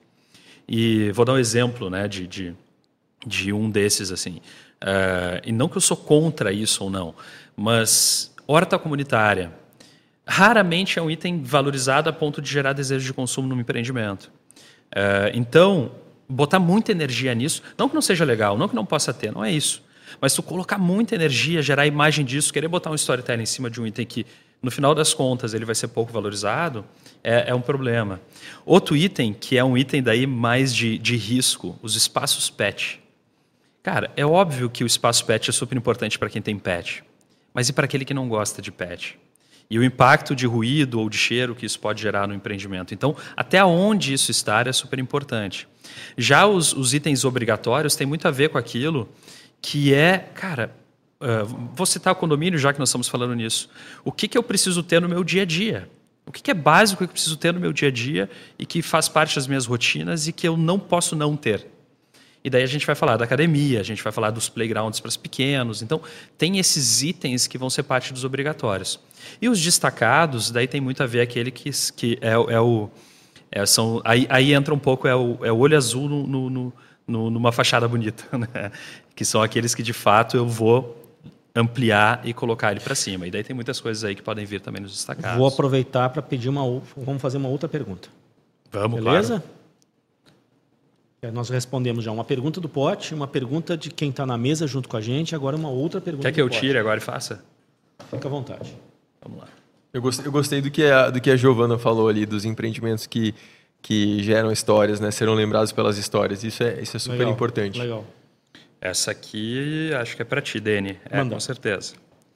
E vou dar um exemplo, né, de, de, de um desses. Assim. Uh, e não que eu sou contra isso ou não, mas horta comunitária raramente é um item valorizado a ponto de gerar desejo de consumo no empreendimento. Uh, então, botar muita energia nisso, não que não seja legal, não que não possa ter, não é isso. Mas tu colocar muita energia, gerar a imagem disso, querer botar um storytelling em cima de um item que, no final das contas, ele vai ser pouco valorizado, é, é um problema. Outro item, que é um item daí mais de, de risco, os espaços pet. Cara, é óbvio que o espaço pet é super importante para quem tem pet, mas e para aquele que não gosta de pet? E o impacto de ruído ou de cheiro que isso pode gerar no empreendimento. Então, até onde isso estar é super importante. Já os, os itens obrigatórios têm muito a ver com aquilo que é, cara, uh, vou citar o condomínio já que nós estamos falando nisso. O que, que eu preciso ter no meu dia a dia? O que, que é básico que eu preciso ter no meu dia a dia e que faz parte das minhas rotinas e que eu não posso não ter? E daí a gente vai falar da academia, a gente vai falar dos playgrounds para os pequenos. Então, tem esses itens que vão ser parte dos obrigatórios. E os destacados, daí tem muito a ver aquele que, que é, é o... É, são, aí, aí entra um pouco, é o, é o olho azul no... no, no No, numa fachada bonita, né? Que são aqueles que de fato eu vou ampliar e colocar ele para cima. E daí tem muitas coisas aí que podem vir também nos destacados. Vou aproveitar para pedir uma vamos fazer uma outra pergunta. Vamos, beleza? Claro. Nós respondemos já uma pergunta do pote, uma pergunta de quem está na mesa junto com a gente, agora uma outra pergunta. Quer que eu do tire pote. agora e faça? Fica à vontade. Vamos lá. Eu gostei, eu gostei do que a, do que a Giovana falou ali, dos empreendimentos que que geram histórias, né? Serão lembrados pelas histórias. Isso é, isso é super Legal, importante. Legal. Essa aqui acho que é para ti, Dene. É, Manda. com certeza.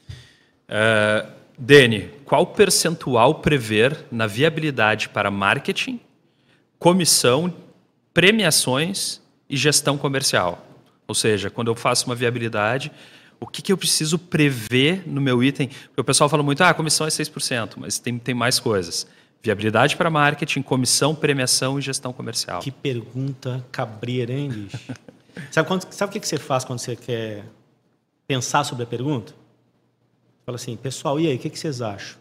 Uh, Dene, qual percentual prever na viabilidade para marketing, comissão, premiações e gestão comercial? Ou seja, quando eu faço uma viabilidade, o que, que eu preciso prever no meu item? Porque o pessoal fala muito, ah, a comissão é seis por cento, mas tem, tem mais coisas. Viabilidade para marketing, comissão, premiação e gestão comercial. Que pergunta cabreira, hein, bicho? sabe, quando, sabe o que, que você faz quando você quer pensar sobre a pergunta? Fala assim, pessoal, e aí, o que, que vocês acham?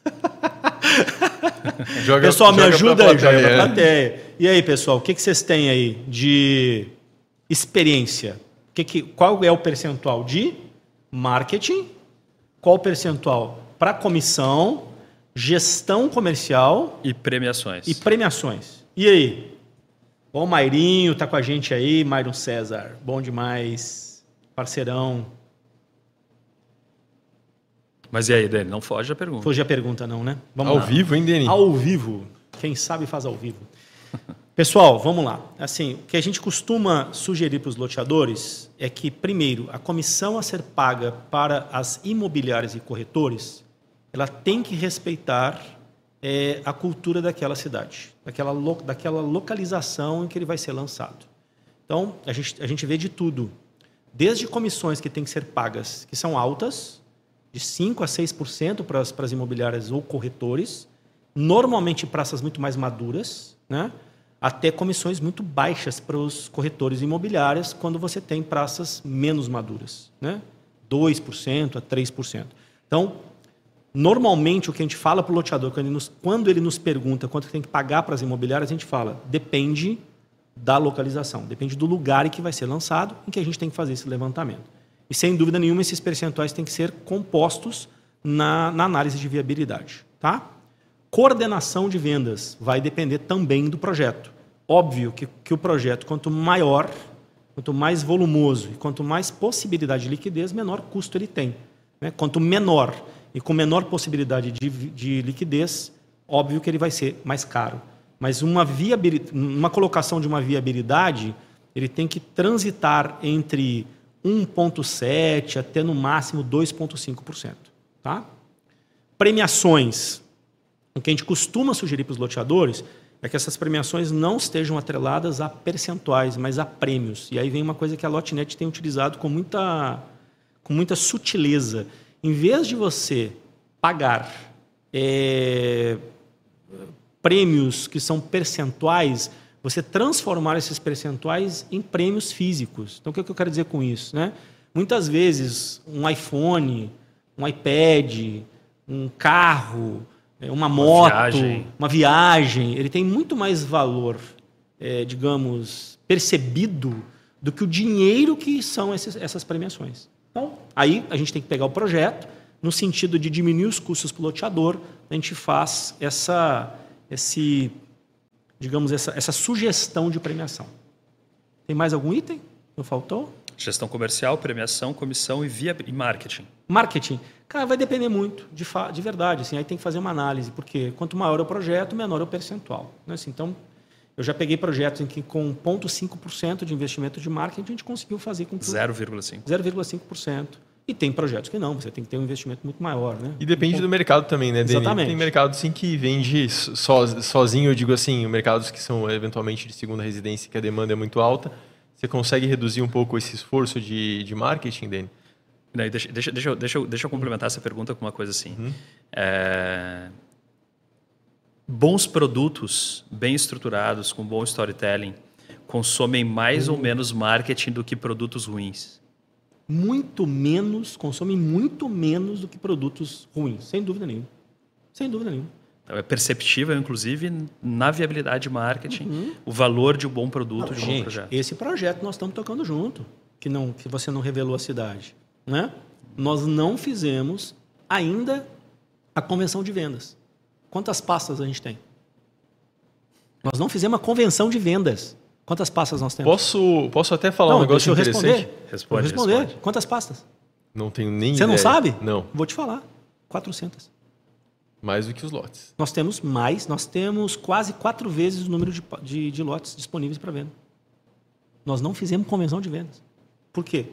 Joga, pessoal, me joga ajuda aí, joga pra é. plateia. E aí, pessoal, o que, que vocês têm aí de experiência? O que que, qual é o percentual de marketing? Qual o percentual para comissão? Gestão comercial e premiações. E premiações. E aí? Bom, o Mairinho tá com a gente aí, Mairo César. Bom demais. Parceirão. Mas e aí, Dani? Não foge a pergunta. Foge a pergunta não, né? Vamos ao lá. vivo, hein, Deni? Ao vivo. Quem sabe faz ao vivo. Pessoal, vamos lá. Assim, o que a gente costuma sugerir para os loteadores é que, primeiro, a comissão a ser paga para as imobiliárias e corretores, ela tem que respeitar é, a cultura daquela cidade, daquela, lo, daquela localização em que ele vai ser lançado. Então, a gente, a gente vê de tudo. Desde comissões que têm que ser pagas, que são altas, de cinco a seis por cento para as, para as imobiliárias ou corretores, normalmente praças muito mais maduras, né? até comissões muito baixas para os corretores imobiliários quando você tem praças menos maduras, né? dois por cento a três por cento. Então, normalmente o que a gente fala para o loteador, quando ele, nos, quando ele nos pergunta quanto tem que pagar para as imobiliárias, a gente fala, depende da localização, depende do lugar em que vai ser lançado, em que a gente tem que fazer esse levantamento. E sem dúvida nenhuma, esses percentuais têm que ser compostos na, na análise de viabilidade. Tá? Coordenação de vendas vai depender também do projeto. Óbvio que, que o projeto, quanto maior, quanto mais volumoso e quanto mais possibilidade de liquidez, menor custo ele tem. Né? Quanto menor e com menor possibilidade de, de liquidez, óbvio que ele vai ser mais caro. Mas uma, viabilidade, uma colocação de uma viabilidade, ele tem que transitar entre um vírgula sete por cento até no máximo dois vírgula cinco por cento. Tá? Premiações. O que a gente costuma sugerir para os loteadores é que essas premiações não estejam atreladas a percentuais, mas a prêmios. E aí vem uma coisa que a Lotnet tem utilizado com muita, com muita sutileza. Em vez de você pagar é, prêmios que são percentuais, você transformar esses percentuais em prêmios físicos. Então, o que eu quero dizer com isso? Né? Muitas vezes, um iPhone, um iPad, um carro, uma moto, uma viagem, uma viagem ele tem muito mais valor, é, digamos, percebido do que o dinheiro que são esses, essas premiações. Então, aí a gente tem que pegar o projeto, no sentido de diminuir os custos para o loteador, a gente faz essa, esse, digamos, essa, essa sugestão de premiação. Tem mais algum item? Não faltou? Gestão comercial, premiação, comissão e, via, e marketing. Marketing. Cara, vai depender muito, de, fa de verdade. Assim, aí tem que fazer uma análise, porque quanto maior é o projeto, menor é o percentual. Né? Assim, então, eu já peguei projetos em que com zero vírgula cinco por cento de investimento de marketing, a gente conseguiu fazer com zero vírgula cinco por cento. zero vírgula cinco por cento. E tem projetos que não, você tem que ter um investimento muito maior. Né? E depende então, do mercado também, né, Deni? Exatamente. Tem mercados assim, que vende so, sozinho, eu digo assim, mercados que são eventualmente de segunda residência, que a demanda é muito alta. Você consegue reduzir um pouco esse esforço de, de marketing, Deni? Não, deixa, deixa, deixa, eu, deixa, eu, deixa eu complementar essa pergunta com uma coisa assim. Uhum. É... Bons produtos, bem estruturados, com bom storytelling, consomem mais uhum. ou menos marketing do que produtos ruins? Muito menos, consomem muito menos do que produtos ruins, sem dúvida nenhuma. Sem dúvida nenhuma. É perceptível, inclusive, na viabilidade de marketing, uhum. o valor de um bom produto, não, de um gente, bom projeto. Esse projeto nós estamos tocando junto, que, não, que você não revelou a cidade. Né? Nós não fizemos ainda a convenção de vendas. Quantas pastas a gente tem? Nós não fizemos a convenção de vendas. Quantas pastas nós temos? Posso, posso até falar não, um negócio deixa eu interessante? Responder. Responde, Vou responder. Responde. Quantas pastas? Não tenho nem Você ideia. não sabe? Não. Vou te falar. quatrocentas. Mais do que os lotes. Nós temos mais, nós temos quase quatro vezes o número de, de, de lotes disponíveis para venda. Nós não fizemos convenção de vendas. Por quê?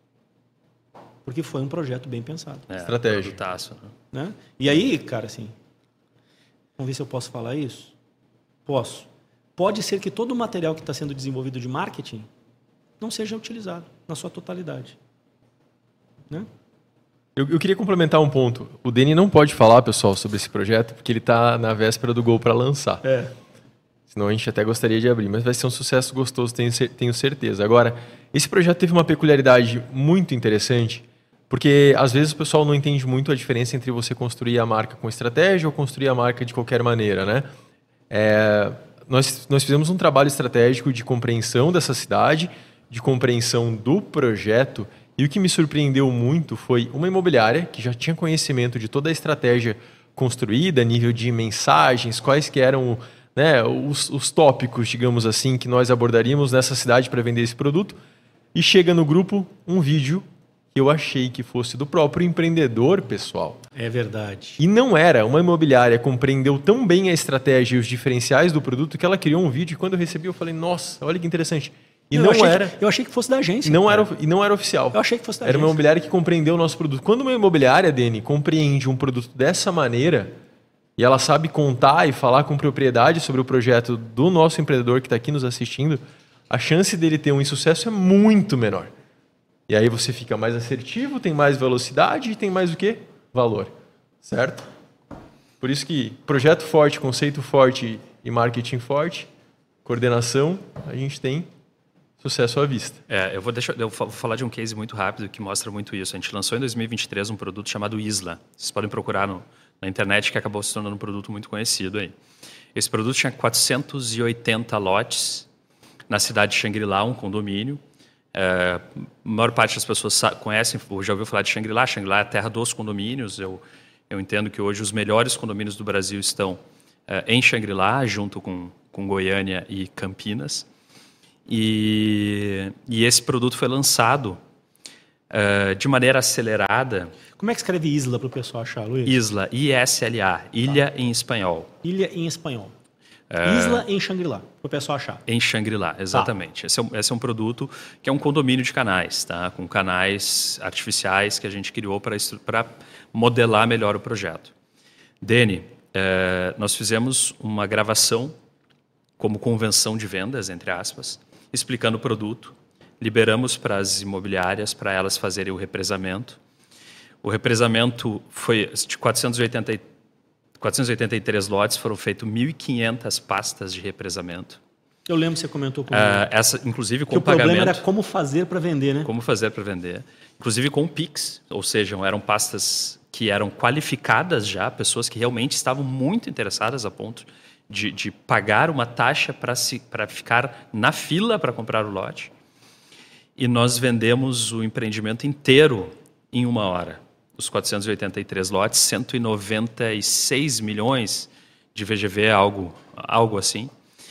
Porque foi um projeto bem pensado. É, estratégia. Taço, né? E aí, cara, assim, vamos ver se eu posso falar isso? Posso. Pode ser que todo o material que está sendo desenvolvido de marketing não seja utilizado na sua totalidade. Né? Eu, eu queria complementar um ponto. O Deni não pode falar, pessoal, sobre esse projeto, porque ele está na véspera do gol para lançar. É. Senão a gente até gostaria de abrir, mas vai ser um sucesso gostoso, tenho, tenho certeza. Agora, esse projeto teve uma peculiaridade muito interessante, porque às vezes o pessoal não entende muito a diferença entre você construir a marca com estratégia ou construir a marca de qualquer maneira, né? É, nós, nós fizemos um trabalho estratégico de compreensão dessa cidade, de compreensão do projeto, e o que me surpreendeu muito foi uma imobiliária que já tinha conhecimento de toda a estratégia construída, nível de mensagens, quais que eram, né, os, os tópicos, digamos assim, que nós abordaríamos nessa cidade para vender esse produto, e chega no grupo um vídeo que eu achei que fosse do próprio empreendedor, pessoal. É verdade. E não era. Uma imobiliária compreendeu tão bem a estratégia e os diferenciais do produto que ela criou um vídeo e quando eu recebi eu falei, nossa, olha que interessante. E eu não achei era. Que, eu achei que fosse da agência. Não era, e não era oficial. Eu achei que fosse da era agência. Era uma imobiliária que compreendeu o nosso produto. Quando uma imobiliária, Deni, compreende um produto dessa maneira e ela sabe contar e falar com propriedade sobre o projeto do nosso empreendedor que está aqui nos assistindo, a chance dele ter um insucesso é muito menor. E aí você fica mais assertivo, tem mais velocidade e tem mais o quê? Valor. Certo? Por isso que projeto forte, conceito forte e marketing forte coordenação, a gente tem sucesso à vista. É, eu vou, deixar, eu vou falar de um case muito rápido que mostra muito isso. A gente lançou em dois mil e vinte e três um produto chamado Isla. Vocês podem procurar no, na internet, que acabou se tornando um produto muito conhecido aí. Esse produto tinha quatrocentos e oitenta lotes na cidade de Xangri-Lá, um condomínio. É, a maior parte das pessoas conhecem, já ouviu falar de Xangri-Lá. Xangri-Lá é a terra dos condomínios. Eu, eu entendo que hoje os melhores condomínios do Brasil estão é, em Xangri-Lá, junto com, com Goiânia e Campinas. E, e esse produto foi lançado uh, de maneira acelerada. Como é que escreve Isla para o pessoal achar, Luiz? Isla, I S L A, ilha tá. em espanhol. Ilha em espanhol. Uh, Isla em Xangri-Lá, para o pessoal achar. Em Xangri-Lá, exatamente. Tá. Esse, é um, esse é um produto que é um condomínio de canais, tá? Com canais artificiais que a gente criou para modelar melhor o projeto. Dene, uh, nós fizemos uma gravação como convenção de vendas, entre aspas, explicando o produto, liberamos para as imobiliárias para elas fazerem o represamento. O represamento foi de quatrocentos e oitenta e três lotes, foram feitas mil e quinhentas pastas de represamento. Eu lembro que você comentou comigo. Uh, essa, inclusive com que o pagamento. problema era como fazer para vender, né? Como fazer para vender. Inclusive com Pix, ou seja, eram pastas que eram qualificadas já, pessoas que realmente estavam muito interessadas a ponto De, de pagar uma taxa para ficar na fila para comprar o lote. E nós vendemos o empreendimento inteiro em uma hora. Os quatrocentos e oitenta e três lotes, cento e noventa e seis milhões de V G V, algo, algo assim.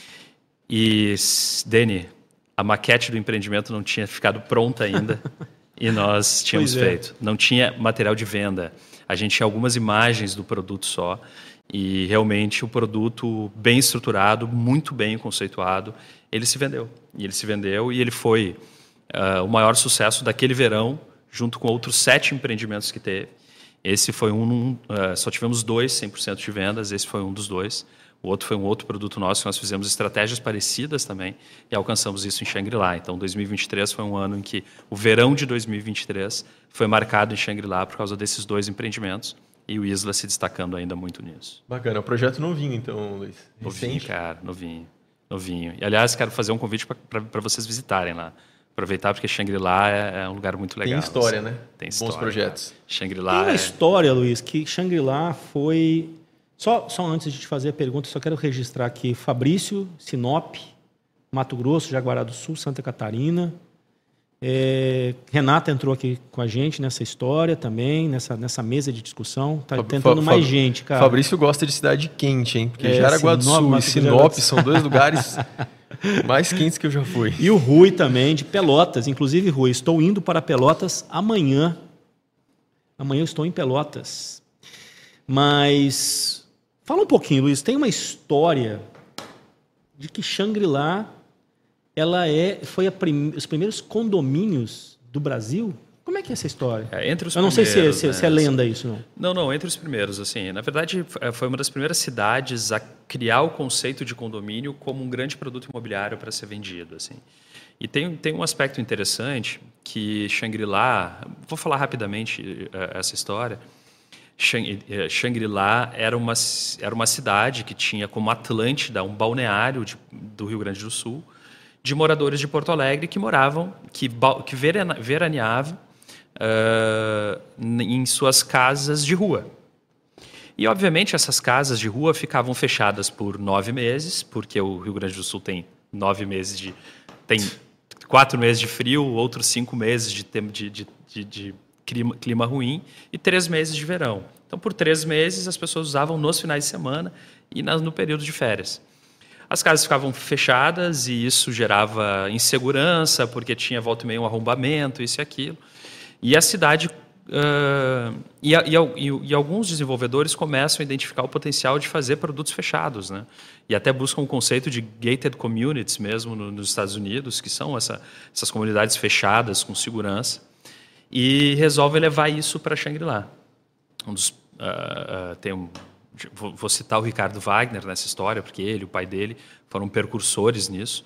E, Dene, a maquete do empreendimento não tinha ficado pronta ainda e nós tínhamos Pois é. feito. Não tinha material de venda. A gente tinha algumas imagens do produto só. E realmente o produto bem estruturado, muito bem conceituado, ele se vendeu. E ele se vendeu e ele foi uh, o maior sucesso daquele verão, junto com outros sete empreendimentos que teve. Esse foi um, uh, só tivemos dois cem por cento de vendas, esse foi um dos dois. O outro foi um outro produto nosso que nós fizemos estratégias parecidas também e alcançamos isso em Xangri-Lá. Então, dois mil e vinte e três foi um ano em que o verão de dois mil e vinte e três foi marcado em Xangri-Lá por causa desses dois empreendimentos. E o Isla se destacando ainda muito nisso. Bacana. É um projeto novinho, então, Luiz. Novinho, cara. Novinho. Novinho. E, aliás, quero fazer um convite para vocês visitarem lá. Aproveitar, porque Xangri-Lá é, é um lugar muito legal. Tem história, assim. né? Tem história. Bons projetos. Xangri-Lá Tem uma é... história, Luiz, que Xangri-Lá foi... Só, só antes de te fazer a pergunta, só quero registrar aqui Fabrício, Sinop, Mato Grosso, Jaguará do Sul, Santa Catarina. É, Renata entrou aqui com a gente nessa história também, nessa, nessa mesa de discussão. Está tentando Fa- mais Fa- gente, cara. Fabrício gosta de cidade quente, hein? Porque É, Jaraguá do Sinop, Sul e Mato Grosso, Sinop Jaraguá do são dois lugares mais quentes que eu já fui. E o Rui também, de Pelotas. Inclusive, Rui, estou indo para Pelotas amanhã. Amanhã eu estou em Pelotas. Mas, fala um pouquinho, Luiz. Tem uma história de que Xangri-Lá ela é, foi a prim, os primeiros condomínios do Brasil. Como é que é essa história? É, entre os eu não sei se é, se, né? se é lenda isso, não. Não, não, entre os primeiros. Assim, na verdade, foi uma das primeiras cidades a criar o conceito de condomínio como um grande produto imobiliário para ser vendido. Assim. E tem, tem um aspecto interessante que Xangri-Lá... Vou falar rapidamente essa história. Xangri-Lá era uma, era uma cidade que tinha como Atlântida um balneário de, do Rio Grande do Sul, de moradores de Porto Alegre que moravam, que, que veraneavam uh, em suas casas de rua. E, obviamente, essas casas de rua ficavam fechadas por nove meses, porque o Rio Grande do Sul tem nove meses de... tem quatro meses de frio, outros cinco meses de, de, de, de, de clima, clima ruim e três meses de verão. Então, por três meses, as pessoas usavam nos finais de semana e no período de férias. As casas ficavam fechadas e isso gerava insegurança, porque tinha volta e meia um arrombamento, isso e aquilo. E a cidade... Uh, e, e, e, e alguns desenvolvedores começam a identificar o potencial de fazer produtos fechados, né? E até buscam o conceito de gated communities mesmo no, nos Estados Unidos, que são essa, essas comunidades fechadas com segurança, e resolvem levar isso para Xangri-Lá. Um dos, uh, uh, tem um, vou, vou citar o Ricardo Wagner nessa história, porque ele e o pai dele foram precursores nisso.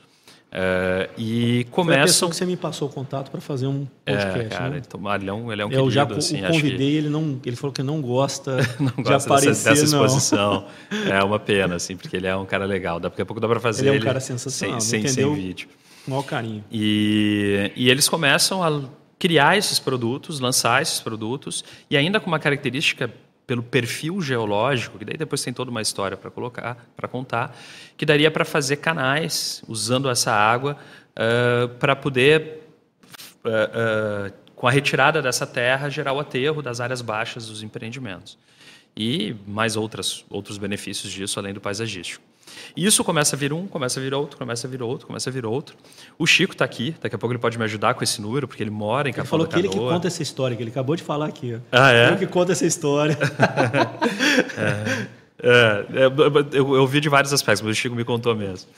Uh, e começam... Foi a pessoa que você me passou o contato para fazer um podcast. É, cara, né? então, ele é um, ele é um Eu querido, já assim, o convidei, que... ele, não, ele falou que não gosta, não de gosta aparecer, dessa, dessa não. exposição. É uma pena, assim, porque ele é um cara legal. Daqui a pouco dá para fazer ele. é um ele cara sensacional, sem, sem, sem vídeo. Com o maior carinho. E, e eles começam a criar esses produtos, lançar esses produtos, e ainda com uma característica pelo perfil geológico, que daí depois tem toda uma história para colocar, para contar, que daria para fazer canais usando essa água uh, para poder, uh, uh, com a retirada dessa terra, gerar o aterro das áreas baixas dos empreendimentos. E mais outras, outros benefícios disso, além do paisagístico. E isso começa a vir um, começa a vir outro, começa a vir outro, começa a vir outro. O Chico está aqui, daqui a pouco ele pode me ajudar com esse número, porque ele mora em Capão da Canoa. Ele falou que ele que conta essa história, que ele acabou de falar aqui. Ó. Ah, é? Ele que conta essa história. é, é, eu, eu vi de vários aspectos, mas o Chico me contou mesmo.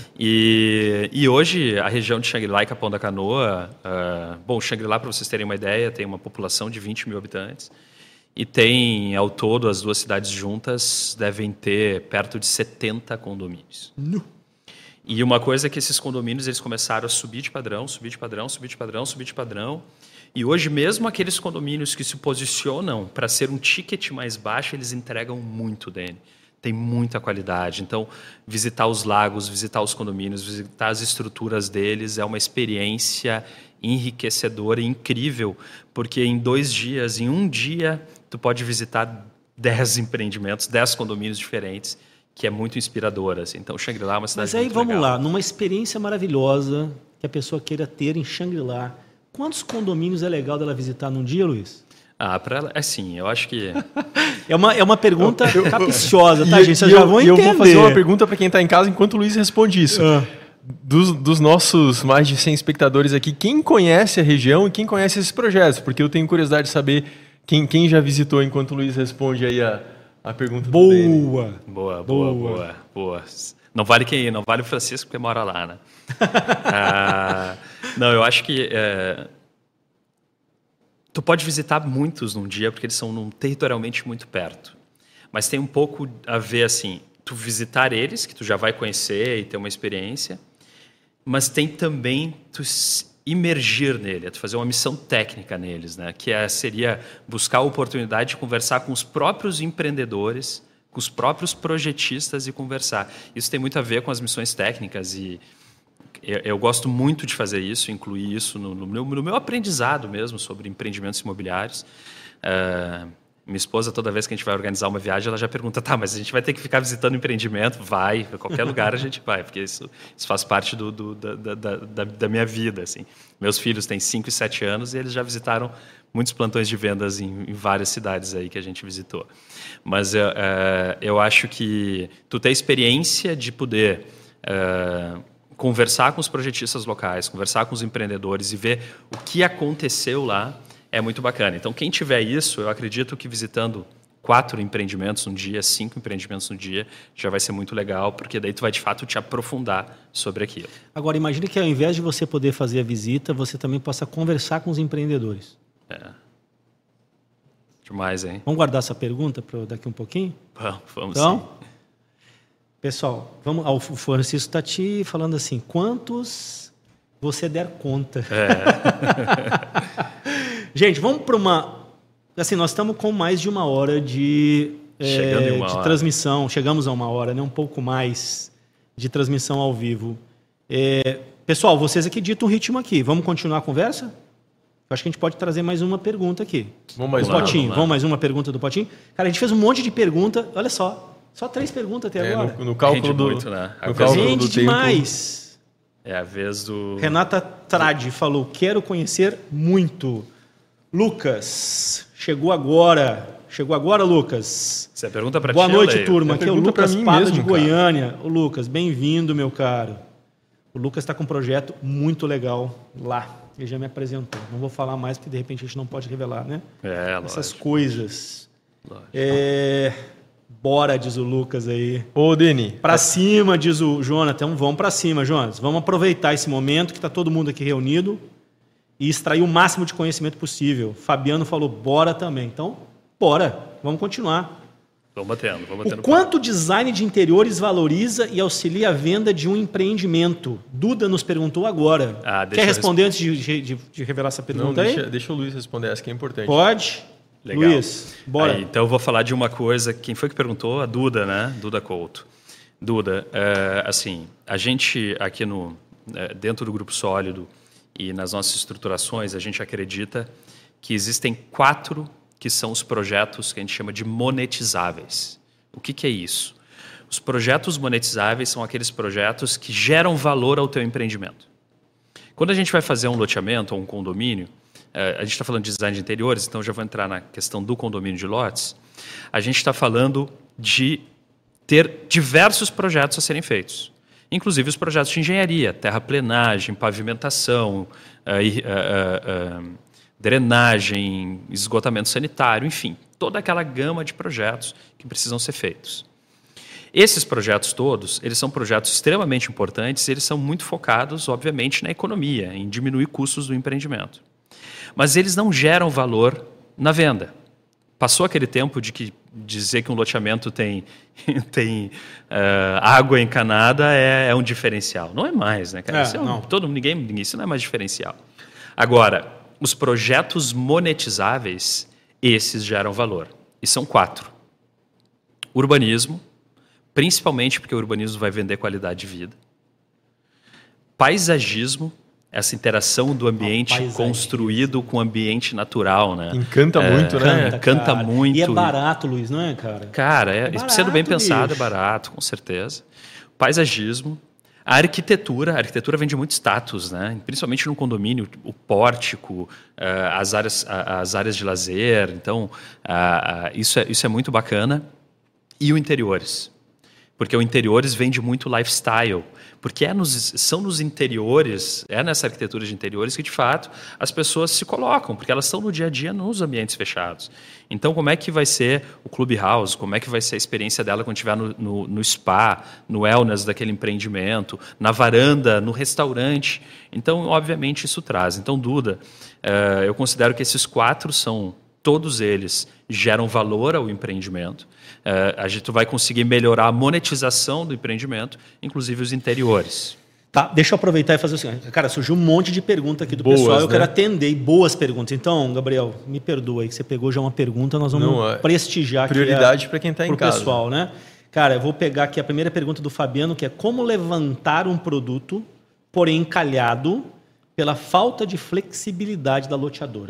E, e hoje a região de Xangri-Lá e Capão da Canoa, uh, bom, Xangri-Lá, para vocês terem uma ideia, tem uma população de vinte mil habitantes. E tem, ao todo, as duas cidades juntas devem ter perto de setenta condomínios. No. E uma coisa é que esses condomínios eles começaram a subir de padrão, subir de padrão, subir de padrão, subir de padrão. E hoje, mesmo aqueles condomínios que se posicionam para ser um ticket mais baixo, eles entregam muito dele. Tem muita qualidade. Então, visitar os lagos, visitar os condomínios, visitar as estruturas deles é uma experiência enriquecedora e incrível, porque em dois dias, em um dia, tu pode visitar dez empreendimentos, dez condomínios diferentes, que é muito inspiradora. Assim. Então, Xangri-Lá é uma cidade muito legal. Mas aí, vamos lá, numa experiência maravilhosa que a pessoa queira ter em Xangri-Lá, quantos condomínios é legal dela visitar num dia, Luiz? Ah, para ela, assim, eu acho que... é, uma, é uma pergunta eu, eu, capciosa, tá, e, gente? Vocês já vão entender. E eu vou fazer uma pergunta para quem está em casa enquanto o Luiz responde isso. Ah. Dos, dos nossos mais de cem espectadores aqui, quem conhece a região e quem conhece esses projetos? Porque eu tenho curiosidade de saber quem, quem já visitou enquanto o Luiz responde aí a, a pergunta. Boa. Boa, boa, boa, boa, boa. Não vale quem, não vale o Francisco porque mora lá, né? ah, não, eu acho que é, tu pode visitar muitos num dia porque eles são num, territorialmente muito perto. Mas tem um pouco a ver assim, tu visitar eles, que tu já vai conhecer e ter uma experiência, mas tem também tu imergir nele, tu fazer uma missão técnica neles, né? Que é, seria buscar a oportunidade de conversar com os próprios empreendedores, com os próprios projetistas e conversar. Isso tem muito a ver com as missões técnicas e eu, eu gosto muito de fazer isso, incluir isso no, no, meu, no meu aprendizado mesmo sobre empreendimentos imobiliários. Uh, Minha esposa, toda vez que a gente vai organizar uma viagem, ela já pergunta, tá, mas a gente vai ter que ficar visitando empreendimento? Vai, para qualquer lugar a gente vai, porque isso, isso faz parte do, do, da, da, da, da minha vida. Assim. Meus filhos têm cinco e sete anos e eles já visitaram muitos plantões de vendas em, em várias cidades aí que a gente visitou. Mas uh, uh, eu acho que tu ter experiência de poder uh, conversar com os projetistas locais, conversar com os empreendedores e ver o que aconteceu lá, é muito bacana. Então, quem tiver isso, eu acredito que visitando quatro empreendimentos no dia, cinco empreendimentos no dia, já vai ser muito legal, porque daí tu vai, de fato, te aprofundar sobre aquilo. Agora, imagine que ao invés de você poder fazer a visita, você também possa conversar com os empreendedores. É. Demais, hein? Vamos guardar essa pergunta para daqui um pouquinho? Vamos, vamos então, sim. Pessoal, vamos, o Francisco está te falando assim, quantos você der conta? É. Gente, vamos para uma... Assim, nós estamos com mais de uma hora de, é, uma de hora. transmissão. Chegamos a uma hora, né? Um pouco mais de transmissão ao vivo. É, pessoal, vocês aqui ditam o ritmo aqui. Vamos continuar a conversa? Eu acho que a gente pode trazer mais uma pergunta aqui. Vamos mais do uma. Potinho. Vamos, vamos mais uma pergunta do Potinho? Cara, a gente fez um monte de pergunta. Olha só. Só três perguntas até é, agora. No, no cálculo Rende do... muito, né? No cálculo Rende do demais. Tempo. É a vez do... Renata Tradi falou, quero conhecer muito. Lucas, chegou agora. Chegou agora, Lucas. Você pergunta para ti, Boa noite, Leio? turma. Aqui é o Lucas Pada mesmo, de cara. Goiânia. Ô, Lucas, bem-vindo, meu caro. O Lucas está com um projeto muito legal lá. Ele já me apresentou. Não vou falar mais, porque de repente a gente não pode revelar, né? É, lógico. Essas coisas. Lógico. É... Bora, diz o Lucas aí. Ô, Deni. Pra cima, diz o Jonathan. Vamos pra cima, Jonas. Vamos aproveitar esse momento que está todo mundo aqui reunido e extrair o máximo de conhecimento possível. Fabiano falou, bora também. Então, bora. Vamos continuar. Vamos batendo, vamos batendo. O quanto o design de interiores valoriza e auxilia a venda de um empreendimento? Duda nos perguntou agora. Ah, Quer responder resp... antes de, de, de revelar essa pergunta? Não, aí? Deixa, deixa o Luiz responder, essa que é importante. Pode. Legal. Luiz, bora. Aí, então eu vou falar de uma coisa. Quem foi que perguntou? A Duda, né? Duda Couto. Duda, é, assim, a gente aqui no, é, dentro do Grupo Sólido e nas nossas estruturações, a gente acredita que existem quatro que são os projetos que a gente chama de monetizáveis. O que, que é isso? Os projetos monetizáveis são aqueles projetos que geram valor ao teu empreendimento. Quando a gente vai fazer um loteamento ou um condomínio, a gente está falando de design de interiores, então já vou entrar na questão do condomínio de lotes, a gente está falando de ter diversos projetos a serem feitos. Inclusive os projetos de engenharia, terraplenagem, pavimentação, uh, uh, uh, uh, drenagem, esgotamento sanitário, enfim, toda aquela gama de projetos que precisam ser feitos. Esses projetos todos, eles são projetos extremamente importantes e eles são muito focados, obviamente, na economia, em diminuir custos do empreendimento. Mas eles não geram valor na venda. Passou aquele tempo de que dizer que um loteamento tem, tem uh, água encanada é, é um diferencial. Não é mais, né, cara? É, isso é um, não. todo, ninguém, ninguém, isso não é mais diferencial. Agora, os projetos monetizáveis, esses geram valor. E são quatro. Urbanismo, principalmente porque o urbanismo vai vender qualidade de vida. Paisagismo, essa interação do ambiente construído com o ambiente natural, né? Encanta é, muito, né? Encanta, canta muito. E é barato, Luiz, não é, cara? Cara, é, é barato, sendo bem pensado, bicho. é barato, com certeza. Paisagismo. A arquitetura, a arquitetura vende muito status, né? Principalmente no condomínio, o pórtico, as áreas, as áreas de lazer. Então, isso é, isso é muito bacana. E o interiores. Porque o interiores vende muito lifestyle. Porque é nos, são nos interiores, é nessa arquitetura de interiores que, de fato, as pessoas se colocam, porque elas estão no dia a dia nos ambientes fechados. Então, como é que vai ser o clubhouse? Como é que vai ser a experiência dela quando estiver no, no, no spa, no wellness daquele empreendimento, na varanda, no restaurante? Então, obviamente, isso traz. Então, Duda, uh, eu considero que esses quatro são, todos eles, geram valor ao empreendimento. Uh, a gente vai conseguir melhorar a monetização do empreendimento, inclusive os interiores. Tá, deixa eu aproveitar e fazer o seguinte. Cara, surgiu um monte de pergunta aqui do boas, pessoal. Eu né? quero atender boas perguntas. Então, Gabriel, me perdoa aí que você pegou já uma pergunta. Nós vamos Não, prestigiar prioridade aqui para quem está em casa. Pessoal, né? Cara, eu vou pegar aqui a primeira pergunta do Fabiano, que é como levantar um produto, porém encalhado, pela falta de flexibilidade da loteadora.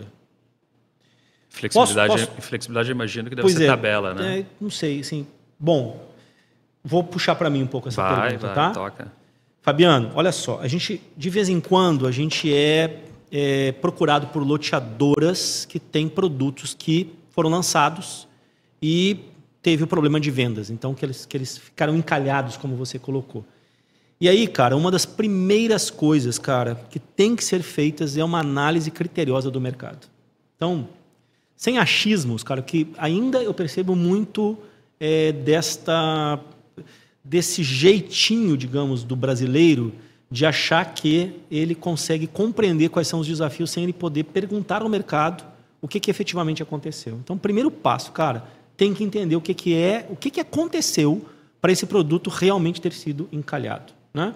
Flexibilidade, posso, posso? flexibilidade eu imagino que deve pois ser é, tabela, né? É, não sei, assim. Bom, vou puxar para mim um pouco essa vai, pergunta, vai, tá? Toca. Fabiano, olha só, a gente, de vez em quando, a gente é, é procurado por loteadoras que têm produtos que foram lançados e teve o problema de vendas. Então, que eles, que eles ficaram encalhados, como você colocou. E aí, cara, uma das primeiras coisas, cara, que tem que ser feitas é uma análise criteriosa do mercado. Então, sem achismos, cara, que ainda eu percebo muito é, desta, desse jeitinho, digamos, do brasileiro de achar que ele consegue compreender quais são os desafios sem ele poder perguntar ao mercado o que, que efetivamente aconteceu. Então, primeiro passo, cara, tem que entender o que, que é, o que, que aconteceu para esse produto realmente ter sido encalhado, né?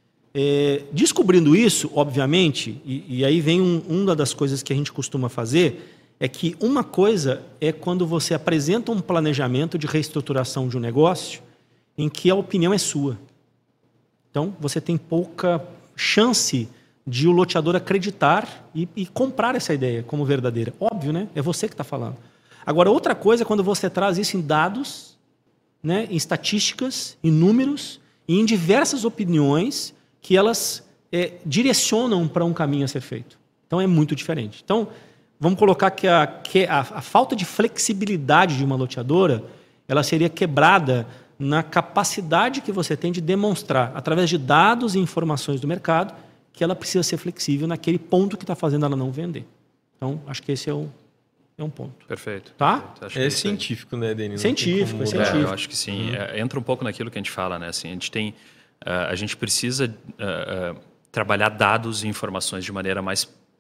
É, descobrindo isso, obviamente, e, e aí vem um, uma das coisas que a gente costuma fazer, é que uma coisa é quando você apresenta um planejamento de reestruturação de um negócio em que a opinião é sua. Então, você tem pouca chance de o loteador acreditar e, e comprar essa ideia como verdadeira. Óbvio, né? É você que está falando. Agora, outra coisa é quando você traz isso em dados, né, em estatísticas, em números e em diversas opiniões que elas é, direcionam para um caminho a ser feito. Então, é muito diferente. Então, vamos colocar que a, que a, a falta de flexibilidade de uma loteadora ela seria quebrada na capacidade que você tem de demonstrar, através de dados e informações do mercado, que ela precisa ser flexível naquele ponto que está fazendo ela não vender. Então, acho que esse é, o, é um ponto. Perfeito. Tá? Perfeito. Acho é que científico, né, Denis? Científico, é científico. É, eu acho que sim. Uhum. É, entra um pouco naquilo que a gente fala, né? Assim, a gente tem, uh, a gente precisa uh, uh, trabalhar dados e informações de maneira mais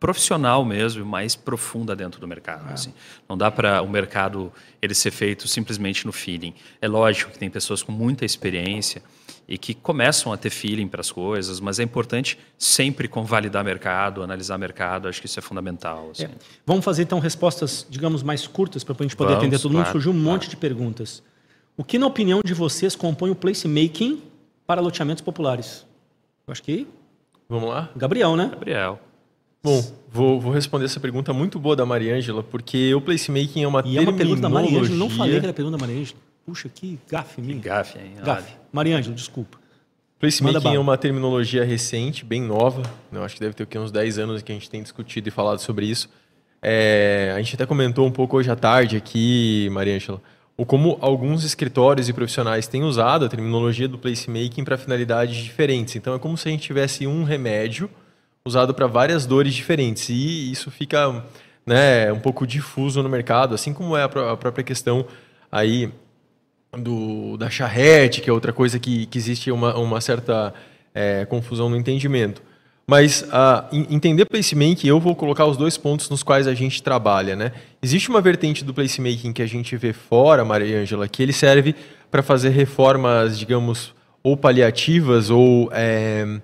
profissional mesmo, mais profunda dentro do mercado. É. Assim. Não dá para o mercado ele ser feito simplesmente no feeling. É lógico que tem pessoas com muita experiência e que começam a ter feeling para as coisas, mas é importante sempre convalidar mercado, analisar mercado, acho que isso é fundamental. Assim. É. Vamos fazer então respostas, digamos, mais curtas para a gente poder Vamos, atender todo claro, mundo. Surgiu um monte claro. de perguntas. O que, na opinião de vocês, compõe o placemaking para loteamentos populares? Eu acho que... Vamos lá? Gabriel, né? Gabriel. Bom, vou, vou responder essa pergunta muito boa da Mariângela, porque o placemaking é uma e terminologia... E é uma pergunta da Mariângela, não falei que era pergunta da Mariângela. Puxa, que gafe minha. Que gafe, hein? Gafe. Mariângela, desculpa. Placemaking é uma terminologia recente, bem nova. Eu acho que deve ter aqui uns dez anos que a gente tem discutido e falado sobre isso. É, a gente até comentou um pouco hoje à tarde aqui, Mariângela, ou como alguns escritórios e profissionais têm usado a terminologia do placemaking para finalidades diferentes. Então, é como se a gente tivesse um remédio usado para várias dores diferentes. E isso fica, né, um pouco difuso no mercado, assim como é a própria questão aí do, da charrete, que é outra coisa que, que existe uma, uma certa é, confusão no entendimento. Mas uh, entender placemaking, eu vou colocar os dois pontos nos quais a gente trabalha, né? Existe uma vertente do placemaking que a gente vê fora, Mariângela, que ele serve para fazer reformas, digamos, ou paliativas ou é,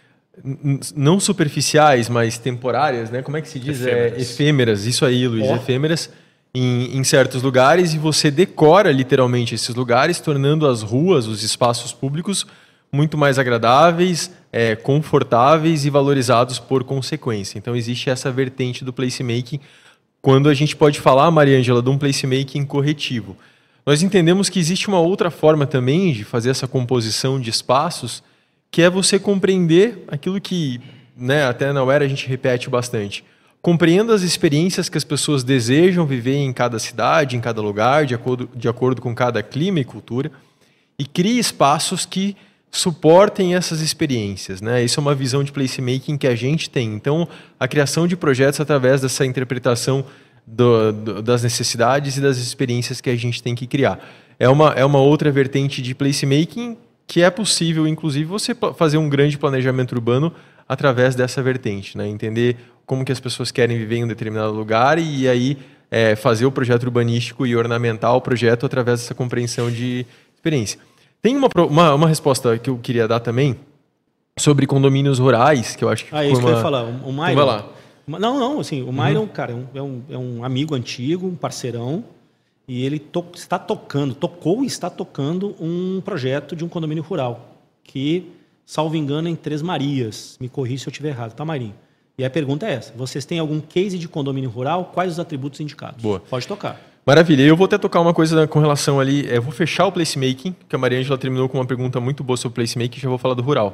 não superficiais, mas temporárias, né? Como é que se diz? Efêmeras. É, efêmeras, isso aí, Luiz, oh. efêmeras, em, em certos lugares, e você decora literalmente esses lugares, tornando as ruas, os espaços públicos, muito mais agradáveis, é, confortáveis e valorizados por consequência. Então, existe essa vertente do placemaking, quando a gente pode falar, Mariângela, de um placemaking corretivo. Nós entendemos que existe uma outra forma também de fazer essa composição de espaços, que é você compreender aquilo que, né, até na U E R a gente repete bastante. Compreenda as experiências que as pessoas desejam viver em cada cidade, em cada lugar, de acordo, de acordo com cada clima e cultura, e crie espaços que suportem essas experiências, né? Isso é uma visão de placemaking que a gente tem. Então, a criação de projetos através dessa interpretação do, do, das necessidades e das experiências que a gente tem que criar. É uma, é uma outra vertente de placemaking que é possível, inclusive, você fazer um grande planejamento urbano através dessa vertente, né? Entender como que as pessoas querem viver em um determinado lugar e aí é, fazer o projeto urbanístico e ornamentar o projeto através dessa compreensão de experiência. Tem uma, uma, uma resposta que eu queria dar também sobre condomínios rurais, que eu acho que... Ah, isso uma... que eu ia falar. O Myron... Vai lá. Não, não, assim, o Myron, uhum. cara, é um, é um amigo antigo, um parceirão, e ele to- está tocando, tocou e está tocando um projeto de um condomínio rural, que, salvo engano, é em Três Marias. Me corrija se eu estiver errado, tá, Marinho? E a pergunta é essa. Vocês têm algum case de condomínio rural? Quais os atributos indicados? Boa. Pode tocar. Maravilha. Eu vou até tocar uma coisa com relação ali. Eu vou fechar o placemaking, que a Mariângela terminou com uma pergunta muito boa sobre o placemaking, já vou falar do rural.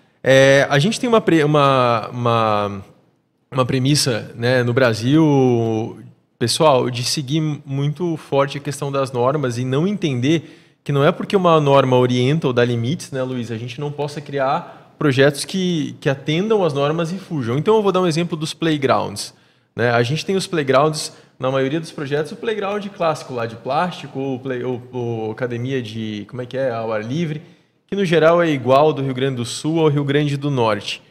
É, a gente tem uma, pre, uma, uma, uma premissa, né, no Brasil, pessoal, de seguir muito forte a questão das normas e não entender que não é porque uma norma orienta ou dá limites, né, Luiz, a gente não possa criar projetos que, que atendam as normas e fujam. Então eu vou dar um exemplo dos playgrounds. Né? A gente tem os playgrounds... Na maioria dos projetos, o playground clássico lá de plástico, ou, play, ou, ou academia de, como é que é, ao ar livre, que no geral é igual do Rio Grande do Sul ao Rio Grande do Norte.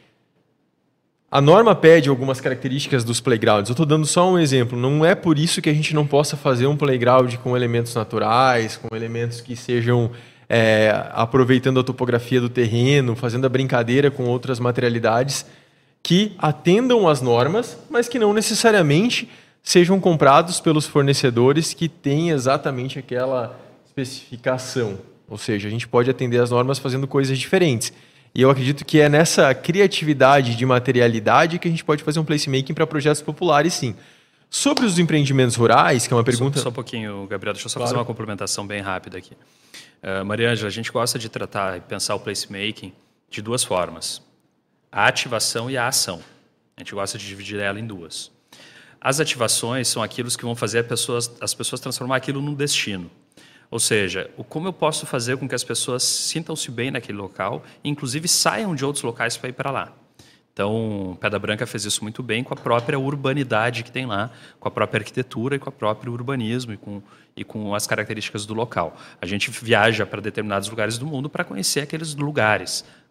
A norma pede algumas características dos playgrounds. Eu estou dando só um exemplo. Não é por isso que a gente não possa fazer um playground com elementos naturais, com elementos que sejam é, aproveitando a topografia do terreno, fazendo a brincadeira com outras materialidades que atendam às normas, mas que não necessariamente sejam comprados pelos fornecedores que têm exatamente aquela especificação. Ou seja, a gente pode atender as normas fazendo coisas diferentes. E eu acredito que é nessa criatividade de materialidade que a gente pode fazer um placemaking para projetos populares, sim. Sobre os empreendimentos rurais, que é uma pergunta... Só, só um pouquinho, Gabriel, deixa eu só claro. fazer uma complementação bem rápida aqui. Uh, Mariângela, a gente gosta de tratar e pensar o placemaking de duas formas. A ativação e a ação. A gente gosta de dividir ela em duas. As ativações são aquilo que vão fazer as pessoas, as pessoas transformar aquilo num destino. Ou seja, o como eu posso fazer com que as pessoas sintam-se bem naquele local e, inclusive, saiam de outros locais para ir para lá. Então, Pedra Branca fez isso muito bem com a própria urbanidade que tem lá, com a própria arquitetura e com o próprio urbanismo e com, e com as características do local. A gente viaja para determinados lugares do mundo para conhecer aqueles lugares.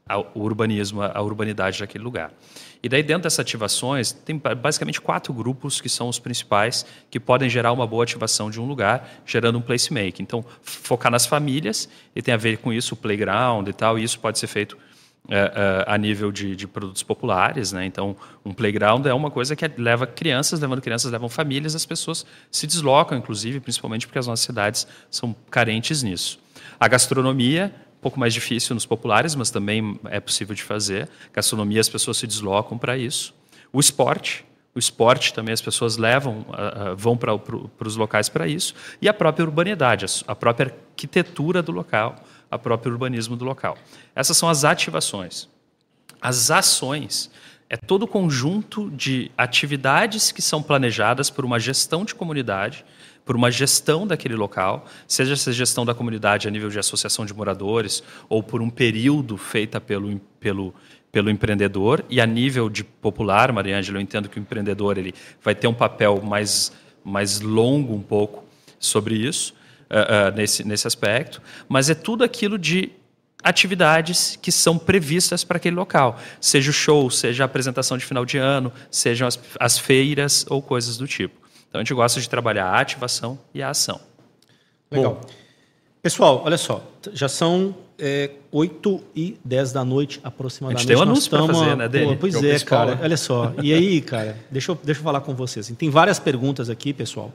o urbanismo, a urbanidade daquele lugar. E daí, dentro dessas ativações, tem basicamente quatro grupos que são os principais que podem gerar uma boa ativação de um lugar, gerando um placemaking. Então, focar nas famílias, e tem a ver com isso o playground e tal, e isso pode ser feito é, é, a nível de, de produtos populares, né? Então, um playground é uma coisa que leva crianças, levando crianças, levam famílias, as pessoas se deslocam, inclusive, principalmente porque as nossas cidades são carentes nisso. A gastronomia, um pouco mais difícil nos populares, mas também é possível de fazer. Gastronomia, as pessoas se deslocam para isso. O esporte, o esporte também as pessoas levam, uh, vão para pro, os locais para isso. E a própria urbanidade, a própria arquitetura do local, a próprio urbanismo do local. Essas são as ativações. As ações é todo o conjunto de atividades que são planejadas por uma gestão de comunidade, por uma gestão daquele local, seja essa gestão da comunidade a nível de associação de moradores ou por um período feita pelo, pelo, pelo empreendedor, e a nível de popular, Mariângela, eu entendo que o empreendedor ele vai ter um papel mais, mais longo um pouco sobre isso, uh, uh, nesse, nesse aspecto, mas é tudo aquilo de atividades que são previstas para aquele local, seja o show, seja a apresentação de final de ano, sejam as, as feiras ou coisas do tipo. Então, a gente gosta de trabalhar a ativação e a ação. Legal. Bom, pessoal, olha só. Já são é, oito e dez da noite, aproximadamente. A gente tem um anúncio para fazer, né, Dani? Pô, pois é, é cara. Olha só. E aí, cara, deixa eu, deixa eu falar com vocês. Tem várias perguntas aqui, pessoal,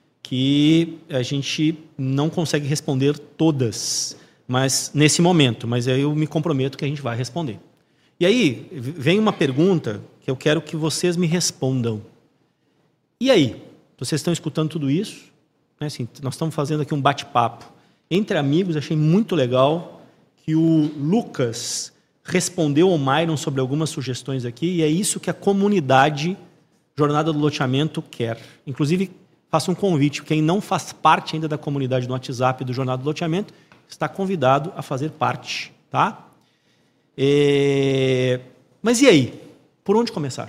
que a gente não consegue responder todas mas nesse momento. Mas aí eu me comprometo que a gente vai responder. E aí, vem uma pergunta que eu quero que vocês me respondam. E aí? Vocês estão escutando tudo isso? Assim, nós estamos fazendo aqui um bate-papo entre amigos. Achei muito legal que o Lucas respondeu ao Myron sobre algumas sugestões aqui, e é isso que a comunidade Jornada do Loteamento quer. Inclusive, faço um convite. Quem não faz parte ainda da comunidade do WhatsApp do Jornada do Loteamento está convidado a fazer parte. Tá? É... Mas e aí? Por onde começar?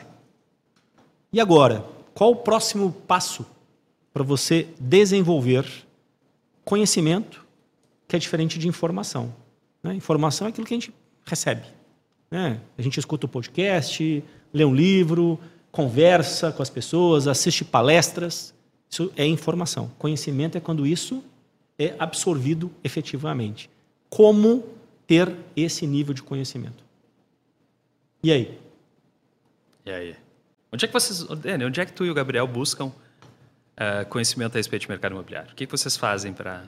E agora? Qual o próximo passo para você desenvolver conhecimento que é diferente de informação? Né? Informação é aquilo que a gente recebe. Né? A gente escuta o podcast, lê um livro, conversa com as pessoas, assiste palestras. Isso é informação. Conhecimento é quando isso é absorvido efetivamente. Como ter esse nível de conhecimento? E aí? E aí? Onde é que vocês, Dani, onde é que tu e o Gabriel buscam uh, conhecimento a respeito de mercado imobiliário? O que, que vocês fazem para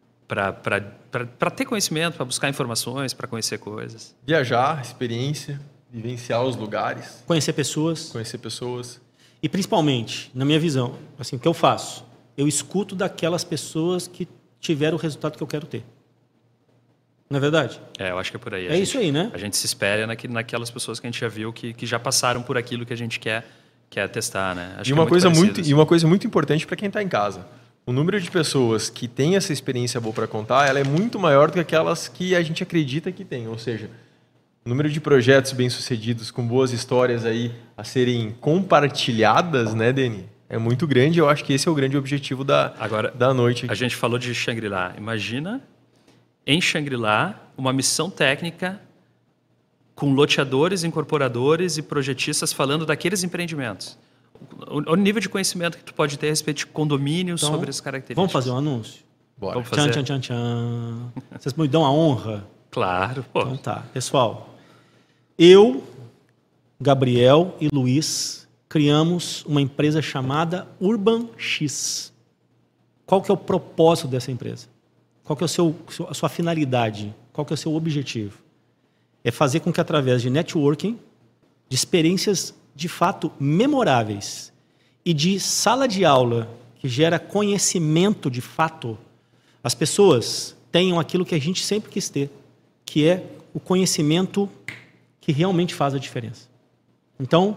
para ter conhecimento, para buscar informações, para conhecer coisas? Viajar, experiência, vivenciar os lugares. Conhecer pessoas. Conhecer pessoas. E principalmente, na minha visão, assim, o que eu faço? Eu escuto daquelas pessoas que tiveram o resultado que eu quero ter. Não é verdade? É, eu acho que é por aí. A é gente, isso aí, né? A gente se espera naquelas pessoas que a gente já viu que, que já passaram por aquilo que a gente quer, quer testar, né? Acho e, uma que é coisa muito muito, assim. e uma coisa muito importante para quem está em casa. O número de pessoas que têm essa experiência boa para contar, ela é muito maior do que aquelas que a gente acredita que tem. Ou seja, o número de projetos bem-sucedidos, com boas histórias aí a serem compartilhadas, né, Dani? É muito grande. Eu acho que esse é o grande objetivo da, Agora, da noite aqui. A gente falou de Shangri-La. Imagina, em Shangri-La, uma missão técnica com loteadores, incorporadores e projetistas falando daqueles empreendimentos. O, o nível de conhecimento que tu pode ter a respeito de condomínios então, sobre as características. Vamos fazer um anúncio? Bora. Vamos fazer. Tchan, tchan, tchan, tchan. Vocês me dão a honra? Claro. Pô. Então tá. Pessoal, eu, Gabriel e Luiz criamos uma empresa chamada Urban X. Qual que é o propósito dessa empresa? Qual que é o seu, a sua finalidade? Qual que é o seu objetivo? É fazer com que, através de networking, de experiências de fato memoráveis e de sala de aula que gera conhecimento de fato, as pessoas tenham aquilo que a gente sempre quis ter, que é o conhecimento que realmente faz a diferença. Então,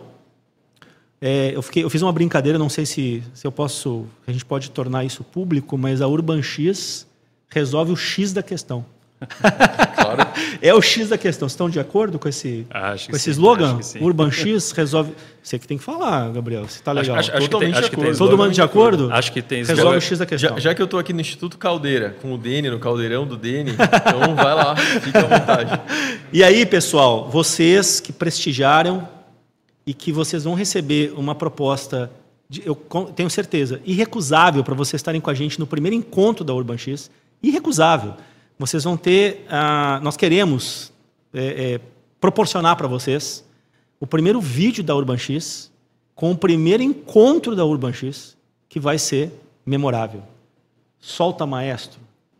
é, eu, fiquei, eu fiz uma brincadeira, não sei se, se eu posso, a gente pode tornar isso público, mas a Urban X resolve o X da questão. Claro. É o X da questão. Vocês estão de acordo com esse, Acho que com esse sim, slogan? acho que sim. Urban X resolve... Você que tem que falar, Gabriel. Você tá legal. Acho, acho, acho Totalmente que tem, acho de que tem acordo. Todo mundo de acordo? Acho que tem Resolve slogan. o X da questão. Já, já que eu estou aqui no Instituto Caldeira, com o Dene, no caldeirão do Dene, então vai lá, fica à vontade. E aí, pessoal, vocês que prestigiaram e que vocês vão receber uma proposta, de, eu tenho certeza, irrecusável para vocês estarem com a gente no primeiro encontro da Urban X, irrecusável. Vocês vão ter, uh, nós queremos é, é, proporcionar para vocês o primeiro vídeo da Urban X com o primeiro encontro da Urban X, que vai ser memorável. Solta, maestro.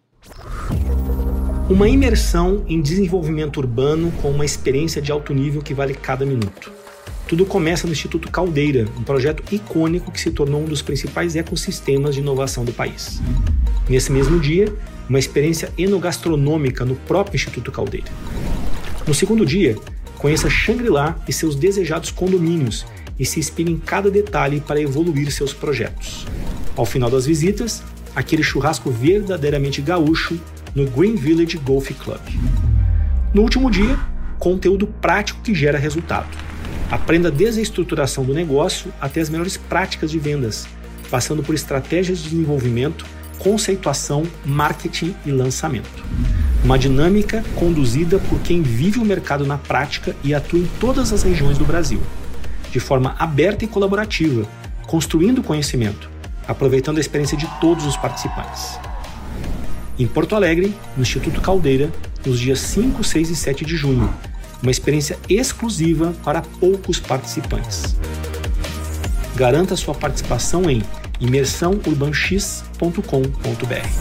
Uma imersão em desenvolvimento urbano com uma experiência de alto nível que vale cada minuto. Tudo começa no Instituto Caldeira, um projeto icônico que se tornou um dos principais ecossistemas de inovação do país. Nesse mesmo dia, uma experiência enogastronômica no próprio Instituto Caldeira. No segundo dia, conheça Shangri-La e seus desejados condomínios e se inspire em cada detalhe para evoluir seus projetos. Ao final das visitas, aquele churrasco verdadeiramente gaúcho no Green Village Golf Club. No último dia, conteúdo prático que gera resultado. Aprenda desde a estruturação do negócio até as melhores práticas de vendas, passando por estratégias de desenvolvimento, conceituação, marketing e lançamento. Uma dinâmica conduzida por quem vive o mercado na prática e atua em todas as regiões do Brasil, de forma aberta e colaborativa, construindo conhecimento, aproveitando a experiência de todos os participantes. Em Porto Alegre, no Instituto Caldeira, nos dias cinco, seis e sete de junho, uma experiência exclusiva para poucos participantes. Garanta sua participação em imersão urban x ponto com ponto b r.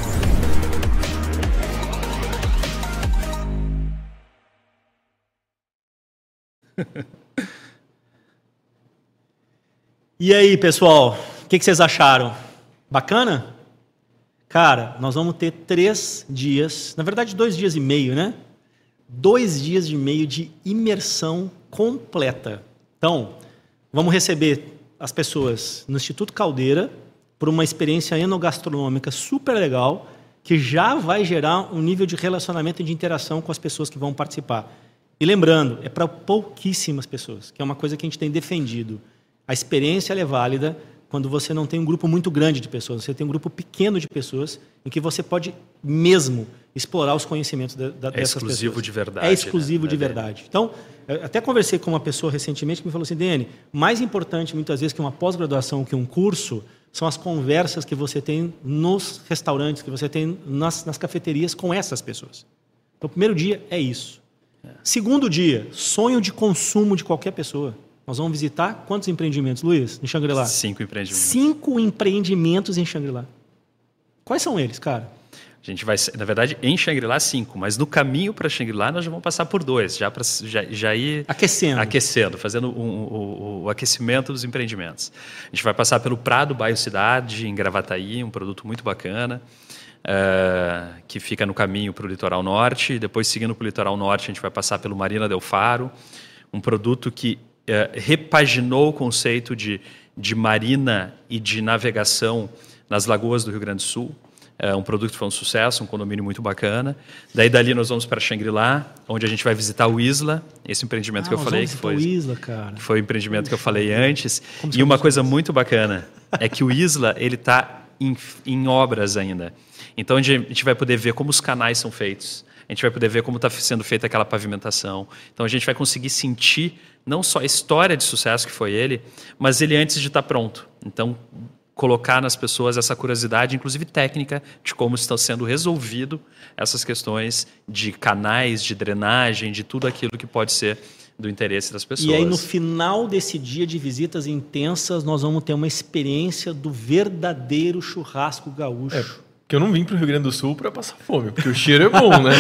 E aí, pessoal, o que, que vocês acharam? Bacana? Cara, nós vamos ter três dias, na verdade dois dias e meio, né? Dois dias e meio de imersão completa. Então, vamos receber as pessoas no Instituto Caldeira por uma experiência enogastronômica super legal, que já vai gerar um nível de relacionamento e de interação com as pessoas que vão participar. E lembrando, é para pouquíssimas pessoas, que é uma coisa que a gente tem defendido. A experiência ela é válida quando você não tem um grupo muito grande de pessoas, você tem um grupo pequeno de pessoas em que você pode mesmo explorar os conhecimentos da, da, é dessas pessoas. É exclusivo de verdade. É exclusivo né? de verdade. Então, eu até conversei com uma pessoa recentemente que me falou assim, Dene, mais importante muitas vezes que uma pós-graduação, que um curso, são as conversas que você tem nos restaurantes, que você tem nas, nas cafeterias com essas pessoas. Então, o primeiro dia é isso. É. Segundo dia, sonho de consumo de qualquer pessoa. Nós vamos visitar quantos empreendimentos, Luiz, em Shangri-La? Cinco empreendimentos. Cinco empreendimentos em Shangri-La. Quais são eles, cara? A gente vai, na verdade, em Shangri-La, cinco, mas no caminho para Shangri-La nós já vamos passar por dois, já para já, já ir aquecendo, aquecendo, fazendo um, um, um, o aquecimento dos empreendimentos. A gente vai passar pelo Prado Bairro Cidade, em Gravataí, um produto muito bacana, uh, que fica no caminho para o litoral norte. E depois, seguindo para o litoral norte, a gente vai passar pelo Marina del Faro, um produto que uh, repaginou o conceito de, de marina e de navegação nas lagoas do Rio Grande do Sul. É um produto que foi um sucesso, um condomínio muito bacana. Daí, dali, nós vamos para Shangri-La, onde a gente vai visitar o Isla, esse empreendimento ah, que eu falei, que foi, o Isla, cara. que foi o empreendimento Puxa, que eu falei antes. E uma coisa isso? muito bacana é que o Isla ele está em, em obras ainda. Então, a gente vai poder ver como os canais são feitos. A gente vai poder ver como está sendo feita aquela pavimentação. Então, a gente vai conseguir sentir não só a história de sucesso que foi ele, mas ele antes de estar pronto. Então, colocar nas pessoas essa curiosidade, inclusive técnica, de como estão sendo resolvido essas questões de canais, de drenagem, de tudo aquilo que pode ser do interesse das pessoas. E aí, no final desse dia de visitas intensas, nós vamos ter uma experiência do verdadeiro churrasco gaúcho. É. Porque eu não vim para o Rio Grande do Sul para passar fome, porque o cheiro é bom, né?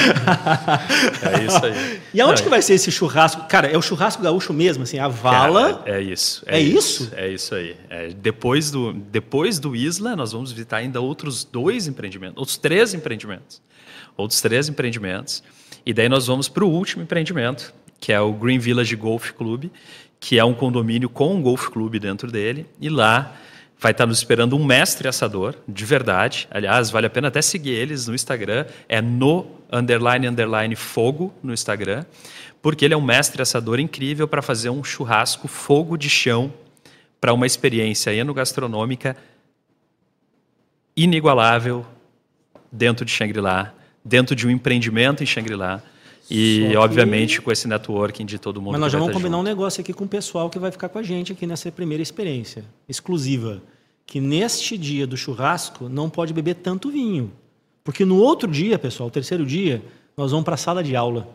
É isso aí. E aonde não, que vai ser esse churrasco? Cara, é o churrasco gaúcho mesmo, assim, a vala... Cara, é isso. É, é isso? isso? É isso aí. É, depois, do, depois do Isla, nós vamos visitar ainda outros dois empreendimentos, outros três empreendimentos. Outros três empreendimentos. E daí nós vamos para o último empreendimento, que é o Green Village Golf Club, que é um condomínio com um golf club dentro dele. E lá vai estar nos esperando um mestre assador, de verdade. Aliás, vale a pena até seguir eles no Instagram. É no underline, underline fogo no Instagram. Porque ele é um mestre assador incrível para fazer um churrasco fogo de chão para uma experiência enogastronômica inigualável dentro de Shangri-La, dentro de um empreendimento em Shangri-La. E, que... obviamente, com esse networking de todo mundo. Mas nós já vamos combinar junto. um negócio aqui com o pessoal que vai ficar com a gente aqui nessa primeira experiência exclusiva. Que neste dia do churrasco não pode beber tanto vinho. Porque no outro dia, pessoal, o terceiro dia, nós vamos para a sala de aula.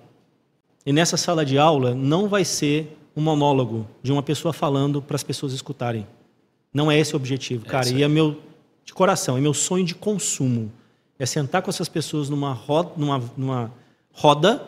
E nessa sala de aula não vai ser um monólogo de uma pessoa falando para as pessoas escutarem. Não é esse o objetivo, cara. É e é meu, de coração, é meu sonho de consumo. É sentar com essas pessoas numa roda, numa, numa roda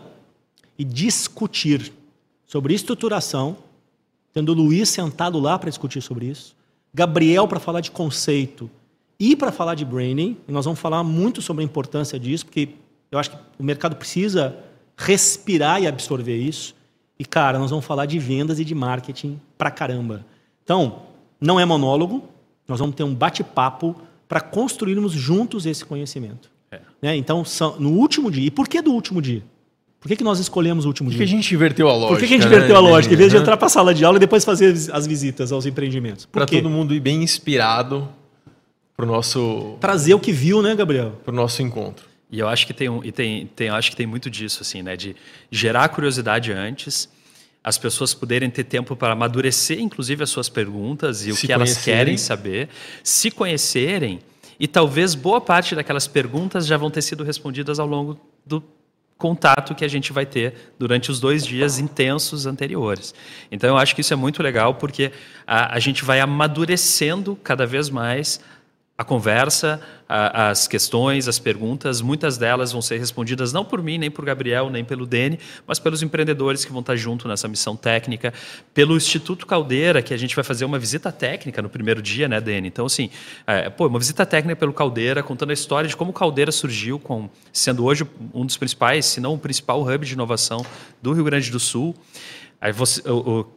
e discutir sobre estruturação, tendo o Luiz sentado lá para discutir sobre isso, Gabriel para falar de conceito e para falar de branding, e nós vamos falar muito sobre a importância disso, porque eu acho que o mercado precisa respirar e absorver isso. E, cara, nós vamos falar de vendas e de marketing pra caramba. Então, não é monólogo, nós vamos ter um bate-papo para construirmos juntos esse conhecimento. É. Né? Então, são, no último dia. E por que do último dia? Por que, que nós escolhemos o último por dia? Por que a gente inverteu a lógica? Por que, que a gente né? inverteu a lógica? Em vez de entrar para a sala de aula e depois fazer as visitas aos empreendimentos. Para todo mundo ir bem inspirado para o nosso... Trazer o que viu, né, Gabriel? Para o nosso encontro. E eu acho que tem, um, e tem, tem, eu acho que tem muito disso, assim, né? De gerar curiosidade antes, as pessoas poderem ter tempo para amadurecer, inclusive, as suas perguntas e o que elas querem saber, se conhecerem, e talvez boa parte daquelas perguntas já vão ter sido respondidas ao longo do contato que a gente vai ter durante os dois dias intensos anteriores. Então, eu acho que isso é muito legal, porque a, a gente vai amadurecendo cada vez mais a conversa, a, as questões, as perguntas. Muitas delas vão ser respondidas não por mim, nem por Gabriel, nem pelo Dene, mas pelos empreendedores que vão estar junto nessa missão técnica, pelo Instituto Caldeira, que a gente vai fazer uma visita técnica no primeiro dia, né, Dene? Então, assim, é, pô, uma visita técnica pelo Caldeira, contando a história de como o Caldeira surgiu, com, sendo hoje um dos principais, se não o principal hub de inovação do Rio Grande do Sul. Aí você, o, o,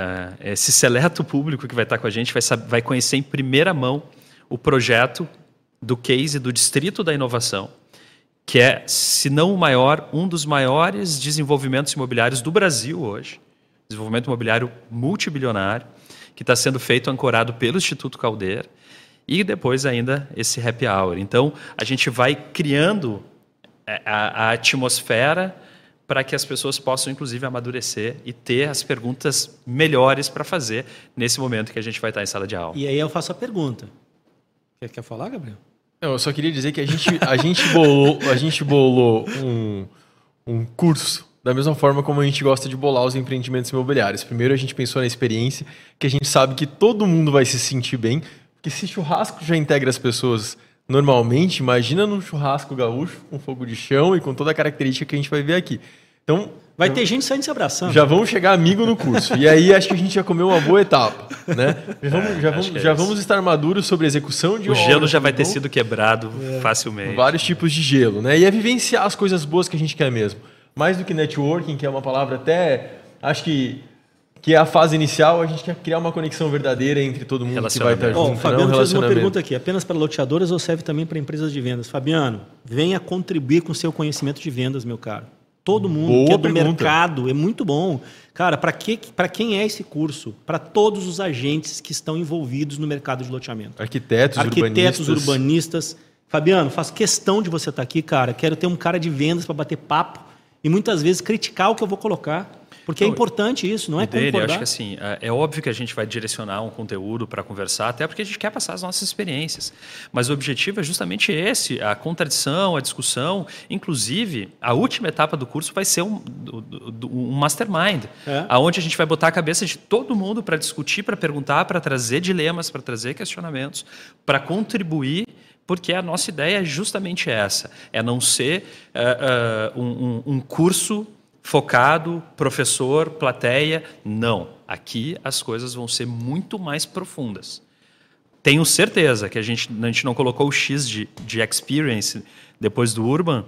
esse seleto público que vai estar com a gente vai, vai conhecer em primeira mão o projeto do case do Distrito da Inovação, que é, se não o maior, um dos maiores desenvolvimentos imobiliários do Brasil hoje. Desenvolvimento imobiliário multibilionário, que está sendo feito ancorado pelo Instituto Caldeira, e depois ainda esse happy hour. Então, a gente vai criando a, a atmosfera para que as pessoas possam, inclusive, amadurecer e ter as perguntas melhores para fazer nesse momento que a gente vai estar em sala de aula. E aí eu faço a pergunta. Quer, quer falar, Gabriel? Não, eu só queria dizer que a gente, a gente bolou, a gente bolou um, um curso da mesma forma como a gente gosta de bolar os empreendimentos imobiliários. Primeiro a gente pensou na experiência, que a gente sabe que todo mundo vai se sentir bem, porque se churrasco já integra as pessoas normalmente, imagina num churrasco gaúcho, com fogo de chão e com toda a característica que a gente vai ver aqui. Então, vai ter gente saindo se abraçando. Já vamos chegar amigo no curso. E aí acho que a gente já comeu uma boa etapa, né? Já vamos, já vamos, já vamos estar maduros sobre a execução de o obra. O gelo já vai ter sido quebrado é. facilmente. Vários tipos de gelo, né? E é vivenciar as coisas boas que a gente quer mesmo. Mais do que networking, que é uma palavra até... Acho que, que é a fase inicial, a gente quer criar uma conexão verdadeira entre todo mundo que vai estar junto. Oh, Fabiano fez uma pergunta aqui. Apenas para loteadoras ou serve também para empresas de vendas? Fabiano, venha contribuir com o seu conhecimento de vendas, meu caro. Todo mundo Boa que é do pergunta. mercado, é muito bom. Cara, para que, para quem é esse curso? Para todos os agentes que estão envolvidos no mercado de loteamento. Arquitetos, Arquitetos, urbanistas. urbanistas. Fabiano, faço questão de você estar aqui, cara. Quero ter um cara de vendas para bater papo e muitas vezes criticar o que eu vou colocar. Porque não, é importante isso, não é dele, concordar. Eu acho que assim, é óbvio que a gente vai direcionar um conteúdo para conversar, até porque a gente quer passar as nossas experiências. Mas o objetivo é justamente esse, a contradição, a discussão. Inclusive, a última etapa do curso vai ser um, um mastermind, é. onde a gente vai botar a cabeça de todo mundo para discutir, para perguntar, para trazer dilemas, para trazer questionamentos, para contribuir, porque a nossa ideia é justamente essa, é não ser uh, uh, um, um curso focado, professor, plateia. Não. Aqui as coisas vão ser muito mais profundas. Tenho certeza que a gente, a gente não colocou o X de, de experience depois do Urban uh,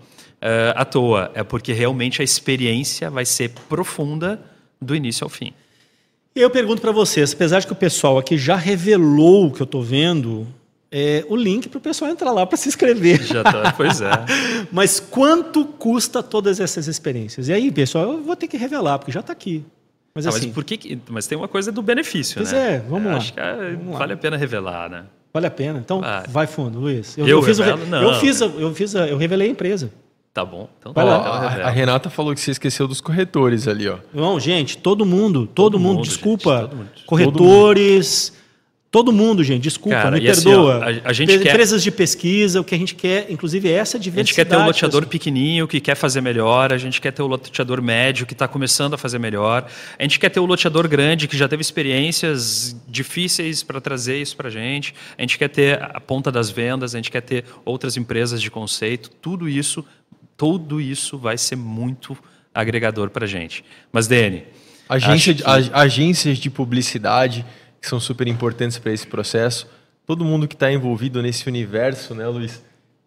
à toa. É porque realmente a experiência vai ser profunda do início ao fim. E eu pergunto para vocês, apesar de que o pessoal aqui já revelou o que eu estou vendo, é, o link para o pessoal entrar lá para se inscrever. Já tá, pois é. Mas quanto custa todas essas experiências? E aí, pessoal, eu vou ter que revelar, porque já está aqui. Mas, ah, assim, mas, por que que, mas tem uma coisa do benefício, pois né? é, vamos lá. Acho que é, Vamos vale lá. a pena revelar, né? Vale a pena. Então, Vale. vai fundo, Luiz. Eu eu, fiz o, revelo? Não. eu fiz, a- eu fiz, a- eu revelei a empresa. Tá bom. Então Vai tá, lá. então Ó, a, revela. a Renata falou que você esqueceu dos corretores ali, ó. Não, gente, todo mundo, todo, Todo mundo, mundo, desculpa. gente, todo mundo. Corretores, todo mundo, gente, desculpa, Cara, me e assim, perdoa. ó, a- a gente Empresas quer- Empresas de pesquisa, o que a gente quer, inclusive essa A diversidade. gente quer ter um loteador pessoal. pequenininho que quer fazer melhor, a gente quer ter o loteador médio que está começando a fazer melhor, a gente quer ter o loteador grande que já teve experiências difíceis para trazer isso para a gente, a gente quer ter a ponta das vendas, a gente quer ter outras empresas de conceito, tudo isso, tudo isso vai ser muito agregador para a gente. Mas, Dene, Agência, acho que- a- agências de publicidade que são super importantes para esse processo. Todo mundo que está envolvido nesse universo, né, Luiz,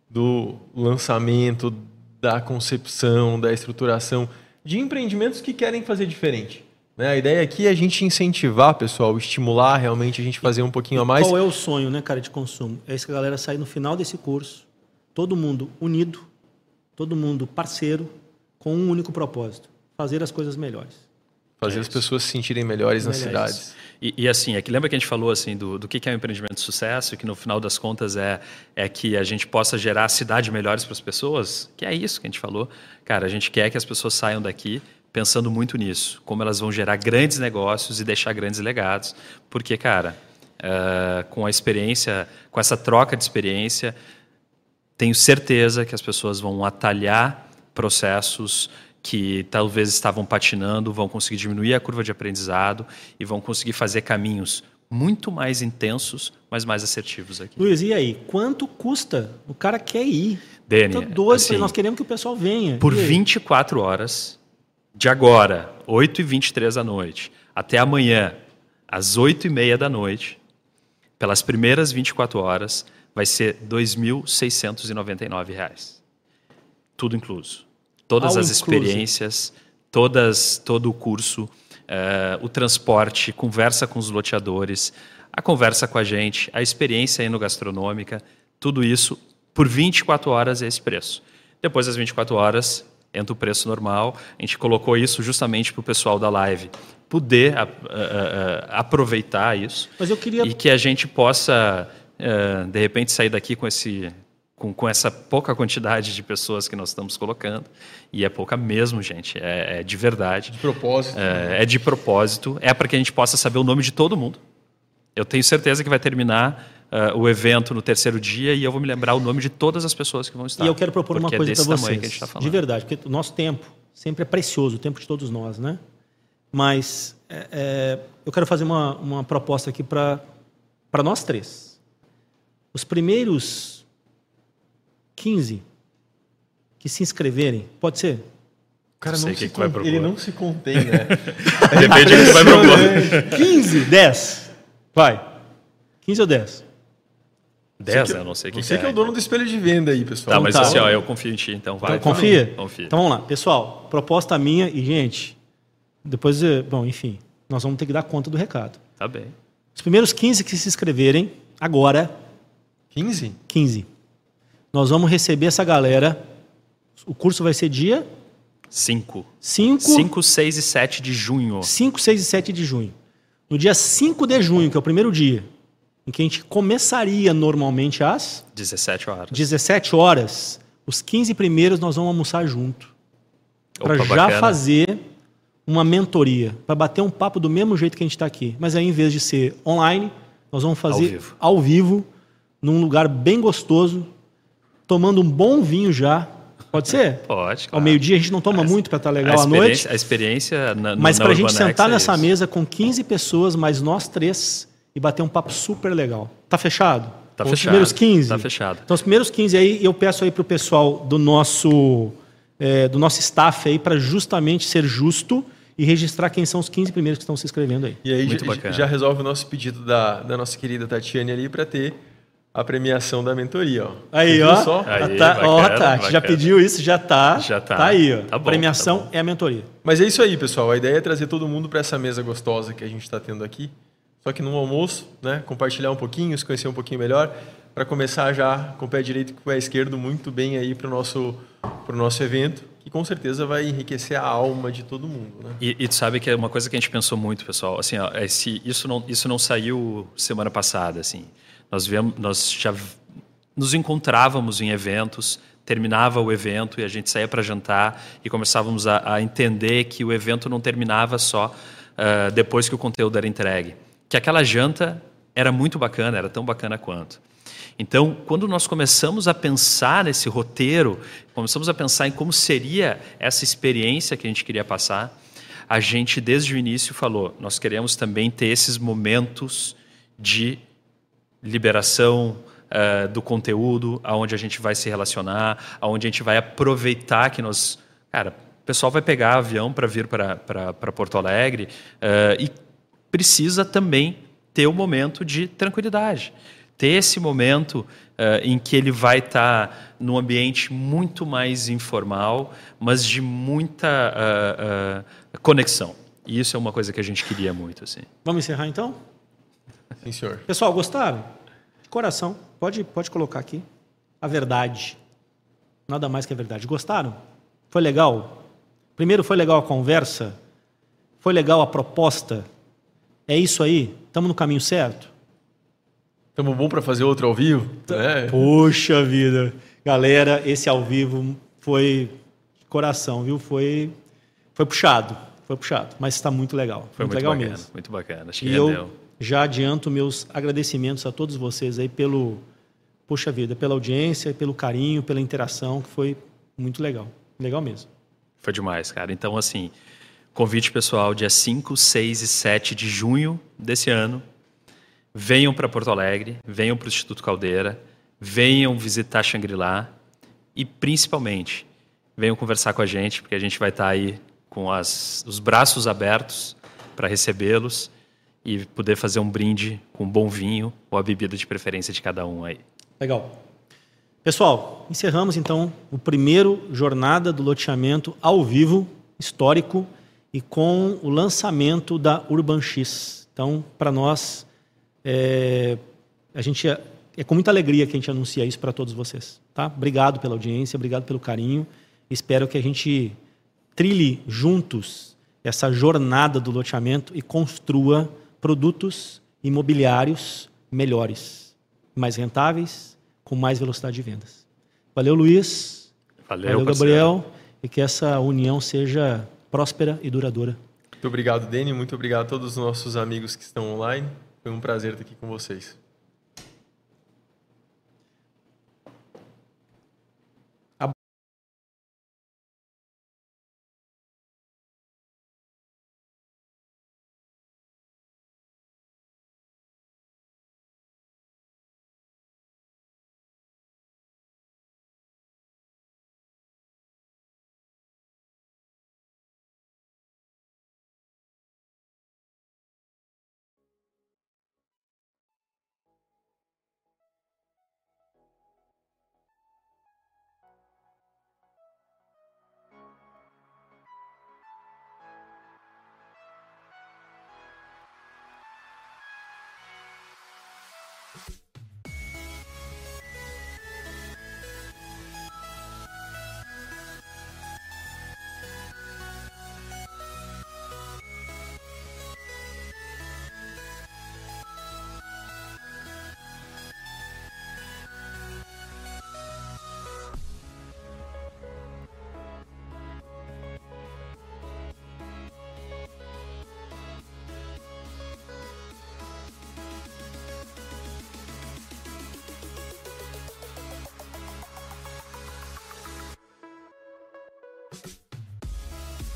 do lançamento, da concepção, da estruturação de empreendimentos que querem fazer diferente. Né? A ideia aqui é a gente incentivar, pessoal, estimular realmente a gente fazer um pouquinho a mais. Qual é o sonho, né, cara, de consumo? É isso que a galera sair no final desse curso, todo mundo unido, todo mundo parceiro, com um único propósito: fazer as coisas melhores. Fazer É as isso. pessoas se sentirem melhores nas Melhores. cidades. E, e assim, é que lembra que a gente falou assim do, do que que é um empreendimento de sucesso, que no final das contas é, é que a gente possa gerar cidade melhores para as pessoas? Que é isso que a gente falou. Cara, a gente quer que as pessoas saiam daqui pensando muito nisso, como elas vão gerar grandes negócios e deixar grandes legados. Porque, cara, uh, com a experiência, com essa troca de experiência, tenho certeza que as pessoas vão atalhar processos que talvez estavam patinando, vão conseguir diminuir a curva de aprendizado e vão conseguir fazer caminhos muito mais intensos, mas mais assertivos aqui. Luiz, e aí? Quanto custa? O cara quer ir. Dene, Tô doido, assim, nós queremos que o pessoal venha. por E aí? vinte e quatro horas, de agora, oito e vinte e três da noite, até amanhã, às oito e meia da noite, pelas primeiras vinte e quatro horas, vai ser dois mil seiscentos e noventa e nove reais. Tudo incluso. Todas All as inclusive. experiências, todas, todo o curso, eh, o transporte, conversa com os loteadores, a conversa com a gente, a experiência enogastronômica, tudo isso por vinte e quatro horas é esse preço. Depois das vinte e quatro horas, entra o preço normal. A gente colocou isso justamente para o pessoal da live poder a, a, a, aproveitar isso. Mas eu queria... E que a gente possa, eh, de repente, sair daqui com esse... Com, com essa pouca quantidade de pessoas que nós estamos colocando, e é pouca mesmo, gente, é, é de verdade. De propósito. É, é de propósito, é para que a gente possa saber o nome de todo mundo. Eu tenho certeza que vai terminar uh, o evento no terceiro dia e eu vou me lembrar o nome de todas as pessoas que vão estar. E eu quero propor uma porque coisa é desse para tamanho vocês, que a gente tá falando. de verdade, porque o nosso tempo sempre é precioso, o tempo de todos nós, né? Mas é, é, eu quero fazer uma, uma proposta aqui para para nós três. Os primeiros quinze que se inscreverem, pode ser? O cara Não sei não o se que que vai con- propor. ele não se contém, né? Depende do que vai propor. quinze, dez. Vai. quinze ou dez? dez, né? Eu não sei o que, Você que que é o dono do espelho de venda aí, pessoal. Tá, mas tá. assim, ó, eu confio em ti, então vai. Então, confia? Confia. Então vamos lá. Pessoal, proposta minha e, gente, depois, eh, bom, enfim, nós vamos ter que dar conta do recado. Tá bem. Os primeiros quinze que se inscreverem, agora, quinze? quinze, nós vamos receber essa galera. O curso vai ser dia cinco. cinco, cinco, seis e sete de junho. cinco, seis e sete de junho. No dia cinco de junho, que é o primeiro dia, em que a gente começaria normalmente às dezessete horas. dezessete horas, os quinze primeiros nós vamos almoçar junto. Para Opa, já bacana. fazer uma mentoria, para bater um papo do mesmo jeito que a gente está aqui. Mas aí, em vez de ser online, nós vamos fazer Ao vivo. ao vivo, num lugar bem gostoso, tomando um bom vinho já. Pode ser? Pode, Ao claro. meio-dia a gente não toma Mas muito para estar a legal à noite. experiência- A experiência na, no- Mas na para a gente Urbanex sentar é nessa isso. mesa com quinze pessoas, mais nós três, e bater um papo super legal. Tá fechado? Tá Os fechado. primeiros quinze? Tá fechado. Então, os primeiros quinze aí, eu peço aí para o pessoal do nosso, é, do nosso staff aí, para justamente ser justo e registrar quem são os quinze primeiros que estão se inscrevendo aí. E aí Muito já, bacana. já resolve o nosso pedido da, da nossa querida Tatiane ali para ter a premiação da mentoria. Ó. Aí, Você ó. viu só? Aí, tá, bacana, ó, tá. bacana. Já pediu isso, já tá. Já tá. Tá aí, ó. Tá bom, premiação tá bom. é a mentoria. Mas é isso aí, pessoal. A ideia é trazer todo mundo para essa mesa gostosa que a gente está tendo aqui. Só que no almoço, né? Compartilhar um pouquinho, se conhecer um pouquinho melhor, para começar já com o pé direito e com o pé esquerdo muito bem aí para o nosso, pro nosso evento, que com certeza vai enriquecer a alma de todo mundo. Né? E, e tu sabe que é uma coisa que a gente pensou muito, pessoal. Assim, ó, esse, isso, não, isso não saiu semana passada. Assim. Nós, viemos, nós já nos encontrávamos em eventos, terminava o evento e a gente saía para jantar e começávamos a, a entender que o evento não terminava só uh, depois que o conteúdo era entregue. Que aquela janta era muito bacana, era tão bacana quanto. Então, quando nós começamos a pensar nesse roteiro, começamos a pensar em como seria essa experiência que a gente queria passar, a gente, desde o início, falou, nós queremos também ter esses momentos de liberação uh, do conteúdo, aonde a gente vai se relacionar, aonde a gente vai aproveitar que nós... Cara, o pessoal vai pegar avião para vir para Porto Alegre uh, e precisa também ter um momento de tranquilidade. Ter esse momento uh, em que ele vai estar tá num ambiente muito mais informal, mas de muita uh, uh, conexão. E isso é uma coisa que a gente queria muito. Assim. Vamos encerrar então? Sim, senhor. Pessoal, gostaram? De coração, pode, pode colocar aqui. A verdade. Nada mais que a verdade. Gostaram? Foi legal? Primeiro, foi legal a conversa? Foi legal a proposta? É isso aí? Estamos no caminho certo? Estamos bom para fazer outro ao vivo? Né? Poxa vida. Galera, esse ao vivo foi de coração, viu? Foi, foi puxado. Foi puxado, mas está muito legal. Foi muito, muito legal bacana, mesmo. muito bacana. Acho que e rendeu. eu já adianto meus agradecimentos a todos vocês aí pelo, poxa vida, pela audiência, pelo carinho, pela interação, que foi muito legal. Legal mesmo. Foi demais, cara. Então, assim, convite pessoal, dia cinco, seis e sete de junho desse ano. Venham para Porto Alegre, venham para o Instituto Caldeira, venham visitar Shangri-La e, principalmente, venham conversar com a gente, porque a gente vai estar aí com as, os braços abertos para recebê-los e poder fazer um brinde com um bom vinho ou a bebida de preferência de cada um aí. Legal. Pessoal, encerramos então o primeiro Jornada do Loteamento ao vivo, histórico, e com o lançamento da Urban X. Então, para nós, é, a gente é, é com muita alegria que a gente anuncia isso para todos vocês. Tá? Obrigado pela audiência, obrigado pelo carinho. Espero que a gente trilhe juntos essa jornada do loteamento e construa produtos imobiliários melhores, mais rentáveis, com mais velocidade de vendas. Valeu, Luiz. Valeu, Valeu, parceiro. Gabriel. E que essa união seja próspera e duradoura. Muito obrigado, Deni. Muito obrigado a todos os nossos amigos que estão online. Foi um prazer estar aqui com vocês.